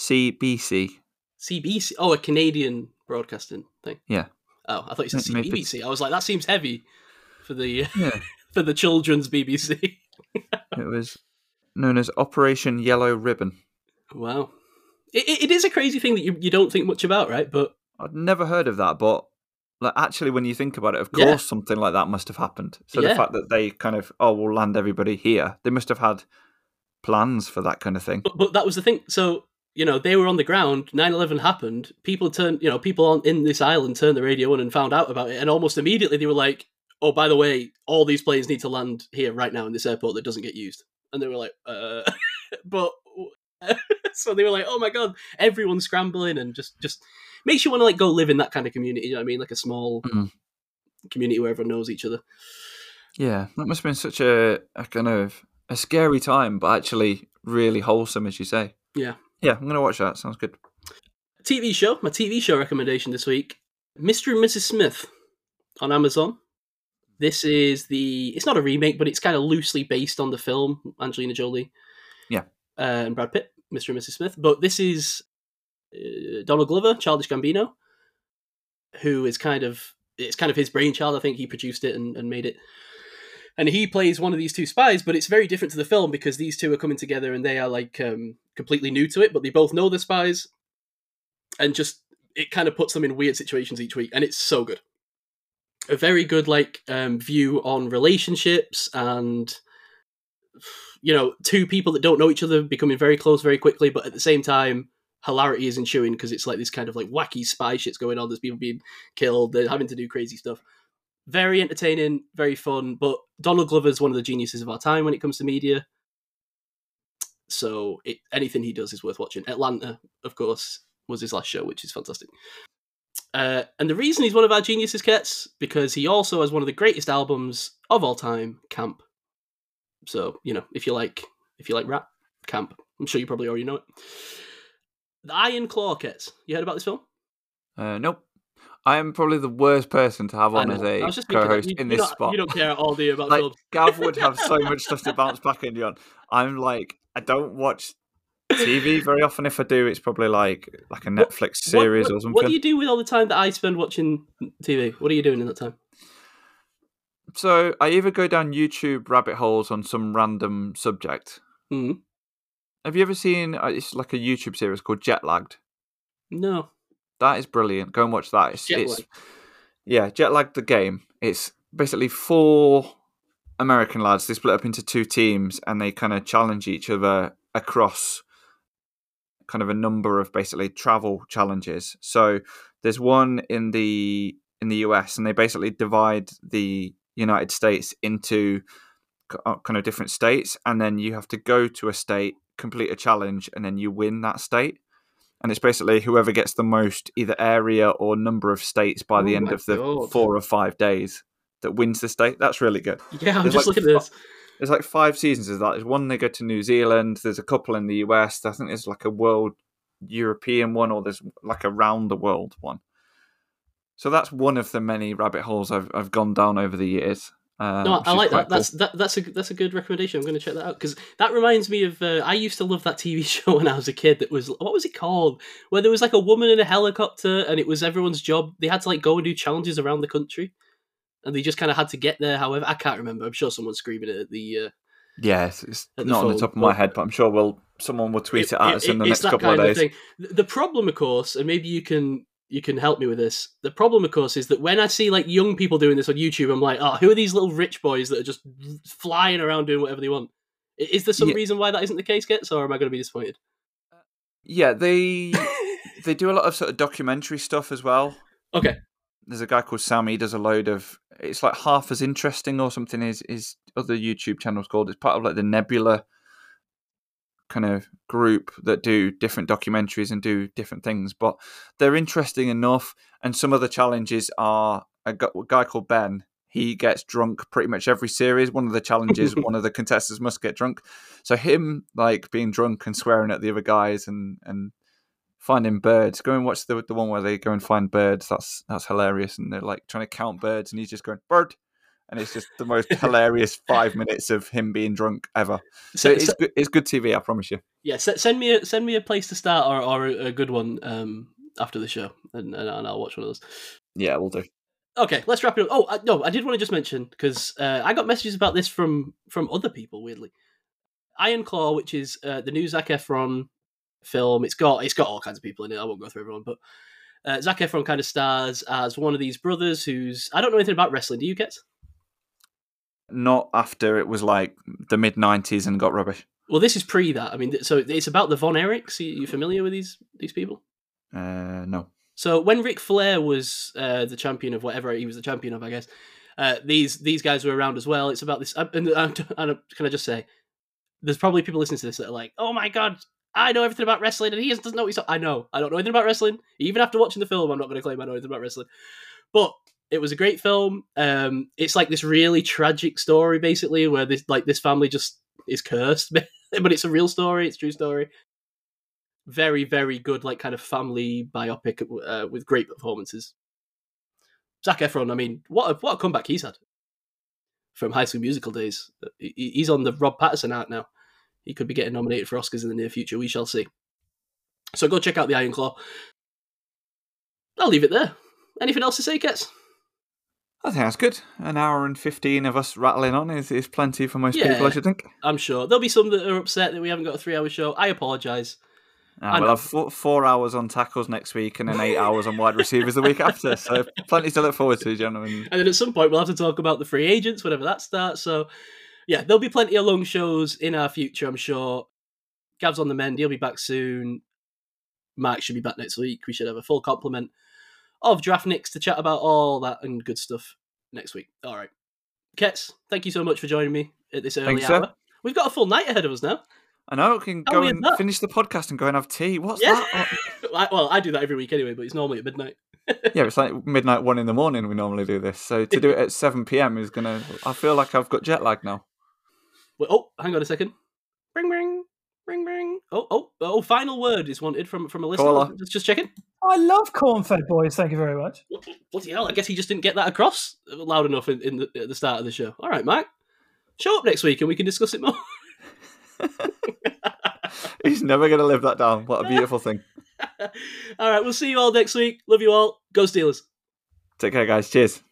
CBC. Oh, a Canadian broadcasting thing. Yeah. Oh, I thought you said CBBC. I was like, that seems heavy for the for the children's BBC. It was known as Operation Yellow Ribbon. Wow. It is a crazy thing that you don't think much about, right? But I'd never heard of that, but like actually when you think about it, of course something like that must have happened. So the fact that they kind of, we'll land everybody here, they must have had plans for that kind of thing. But that was the thing. So, they were on the ground, 9/11 happened, people in this island turned the radio on and found out about it, and almost immediately they were like, oh, by the way, all these planes need to land here right now in this airport that doesn't get used. And they were like, but... So they were like, oh my god, everyone's scrambling, and just makes you want to like go live in that kind of community, you know what I mean? Like a small community where everyone knows each other. Yeah, that must have been such a kind of a scary time, but actually really wholesome, as you say. Yeah. Yeah, I'm going to watch that. Sounds good. My TV show recommendation this week, Mr. and Mrs. Smith on Amazon. This is it's not a remake, but it's kind of loosely based on the film, Angelina Jolie. Yeah. And Brad Pitt, Mr. and Mrs. Smith. But this is Donald Glover, Childish Gambino, who is it's kind of his brainchild. I think he produced it and made it. And he plays one of these two spies, but it's very different to the film because these two are coming together and they are like completely new to it, but they both know they're spies. And just, it kind of puts them in weird situations each week. And it's so good. A very good view on relationships and, two people that don't know each other becoming very close very quickly, but at the same time, hilarity is ensuing because it's like this kind of like wacky spy shit's going on. There's people being killed. They're having to do crazy stuff. Very entertaining, very fun, but Donald Glover's one of the geniuses of our time when it comes to media. So anything he does is worth watching. Atlanta, of course, was his last show, which is fantastic. And the reason he's one of our geniuses, Kets, because he also has one of the greatest albums of all time, Camp. So, if you like rap, Camp. I'm sure you probably already know it. The Iron Claw, Kets. You heard about this film? Nope. I am probably the worst person to have on as a co-host in this spot. You don't care at all, do you, about films? Gav would have so much stuff to bounce back on you on. I'm like, I don't watch TV very often. If I do, it's probably like a Netflix series or something. What do you do with all the time that I spend watching TV? What are you doing in that time? So I either go down YouTube rabbit holes on some random subject. Mm. Have you ever seen, it's like a YouTube series called Jetlagged? No. That is brilliant. Go and watch that. Jetlagged the game. It's basically 4 American lads. They split up into 2 teams and they kind of challenge each other across kind of a number of basically travel challenges. So there's one in the US and they basically divide the United States into kind of different states, and then you have to go to a state, complete a challenge, and then you win that state. And it's basically whoever gets the most either area or number of states by the end of the 4 or 5 days that wins the state. That's really good. Yeah, I'm just looking at this. There's like 5 seasons of that. There's one they go to New Zealand. There's a couple in the US. I think there's like a world European one, or there's like a round the world one. So that's one of the many rabbit holes I've gone down over the years. No, I like that. Cool. That's a good recommendation. I'm going to check that out because that reminds me of. I used to love that TV show when I was a kid. That was, what was it called? Where there was like a woman in a helicopter, and it was everyone's job. They had to like go and do challenges around the country, and they just kind of had to get there. However, I can't remember. I'm sure someone's screaming it at the. Yes, it's not on the top of my head, but I'm sure someone will tweet it at us in the next couple of days. The problem, of course, and maybe you can help me with this. The problem, of course, is that when I see like young people doing this on YouTube, I'm like, oh, who are these little rich boys that are just flying around doing whatever they want? Is there some reason why that isn't the case, Gets, or am I going to be disappointed? Yeah, they do a lot of sort of documentary stuff as well. Okay. There's a guy called Sam. He does a load of. It's like Half as Interesting or something. His other YouTube channel's called. It's part of like the Nebula kind of group that do different documentaries and do different things, but they're interesting enough. And some of the challenges are a guy called Ben. He gets drunk pretty much every series. One of the challenges, one of the contestants must get drunk. So him like being drunk and swearing at the other guys and finding birds. Go and watch the one where they go and find birds. That's hilarious. And they're like trying to count birds, and he's just going bird. And it's just the most hilarious 5 minutes of him being drunk ever. So it's good TV, I promise you. Yeah, send me a place to start or a good one after the show, and I'll watch one of those. Yeah, we'll do. Okay, let's wrap it up. Oh, no, I did want to just mention, because I got messages about this from other people, weirdly. Iron Claw, which is the new Zac Efron film. It's got all kinds of people in it. I won't go through everyone, but Zac Efron kind of stars as one of these brothers who's... I don't know anything about wrestling. Do you, Kets? Not after it was like the mid-90s and got rubbish. Well, this is pre that. I mean, so it's about the Von Erichs. Are you familiar with these people? No. So when Ric Flair was the champion of whatever he was the champion of, I guess, these guys were around as well. It's about this. And can I just say, there's probably people listening to this that are like, oh my God, I know everything about wrestling, and he doesn't know what he's talking. I know. I don't know anything about wrestling. Even after watching the film, I'm not going to claim I know anything about wrestling. But it was a great film. It's like this really tragic story, basically, where this family just is cursed, but it's a real story. It's a true story. Very, very good, like kind of family biopic with great performances. Zac Efron, I mean, what a comeback he's had. from High School Musical days. He's on the Rob Patterson art now. He could be getting nominated for Oscars in the near future. We shall see. So go check out the Iron Claw. I'll leave it there. Anything else to say, Kets? I think that's good. An hour and 15 of us rattling on is plenty for most Yeah. people, I should think. I'm sure. There'll be some that are upset that we haven't got a 3-hour show. I apologise. We'll have 4 hours on tackles next week and then 8 hours on wide receivers the week after. So plenty to look forward to, gentlemen. And then at some point we'll have to talk about the free agents, whenever that starts. So yeah, there'll be plenty of long shows in our future, I'm sure. Gav's on the mend. He'll be back soon. Mark should be back next week. We should have a full complement of Draft Nicks to chat about all that and good stuff next week. All right. Kets, thank you so much for joining me at this early Thanks, hour. sir. We've got a full night ahead of us now. I know, we can How go weird and that? finish the podcast and go and have tea. What's Yeah. that? Well, I do that every week anyway, but it's normally at midnight. Yeah, it's like midnight, 1 in the morning we normally do this. So to do it at 7 p.m. is going to... I feel like I've got jet lag now. Well, oh, hang on a second. Ring, ring, ring, ring. Oh, final word is wanted from a listener. Caller. Just checking. I love corn-fed boys. Thank you very much. Bloody hell, I guess he just didn't get that across loud enough at the start of the show. All right, Mark. Show up next week and we can discuss it more. He's never going to live that down. What a beautiful thing. All right, we'll see you all next week. Love you all. Go Steelers. Take care, guys. Cheers.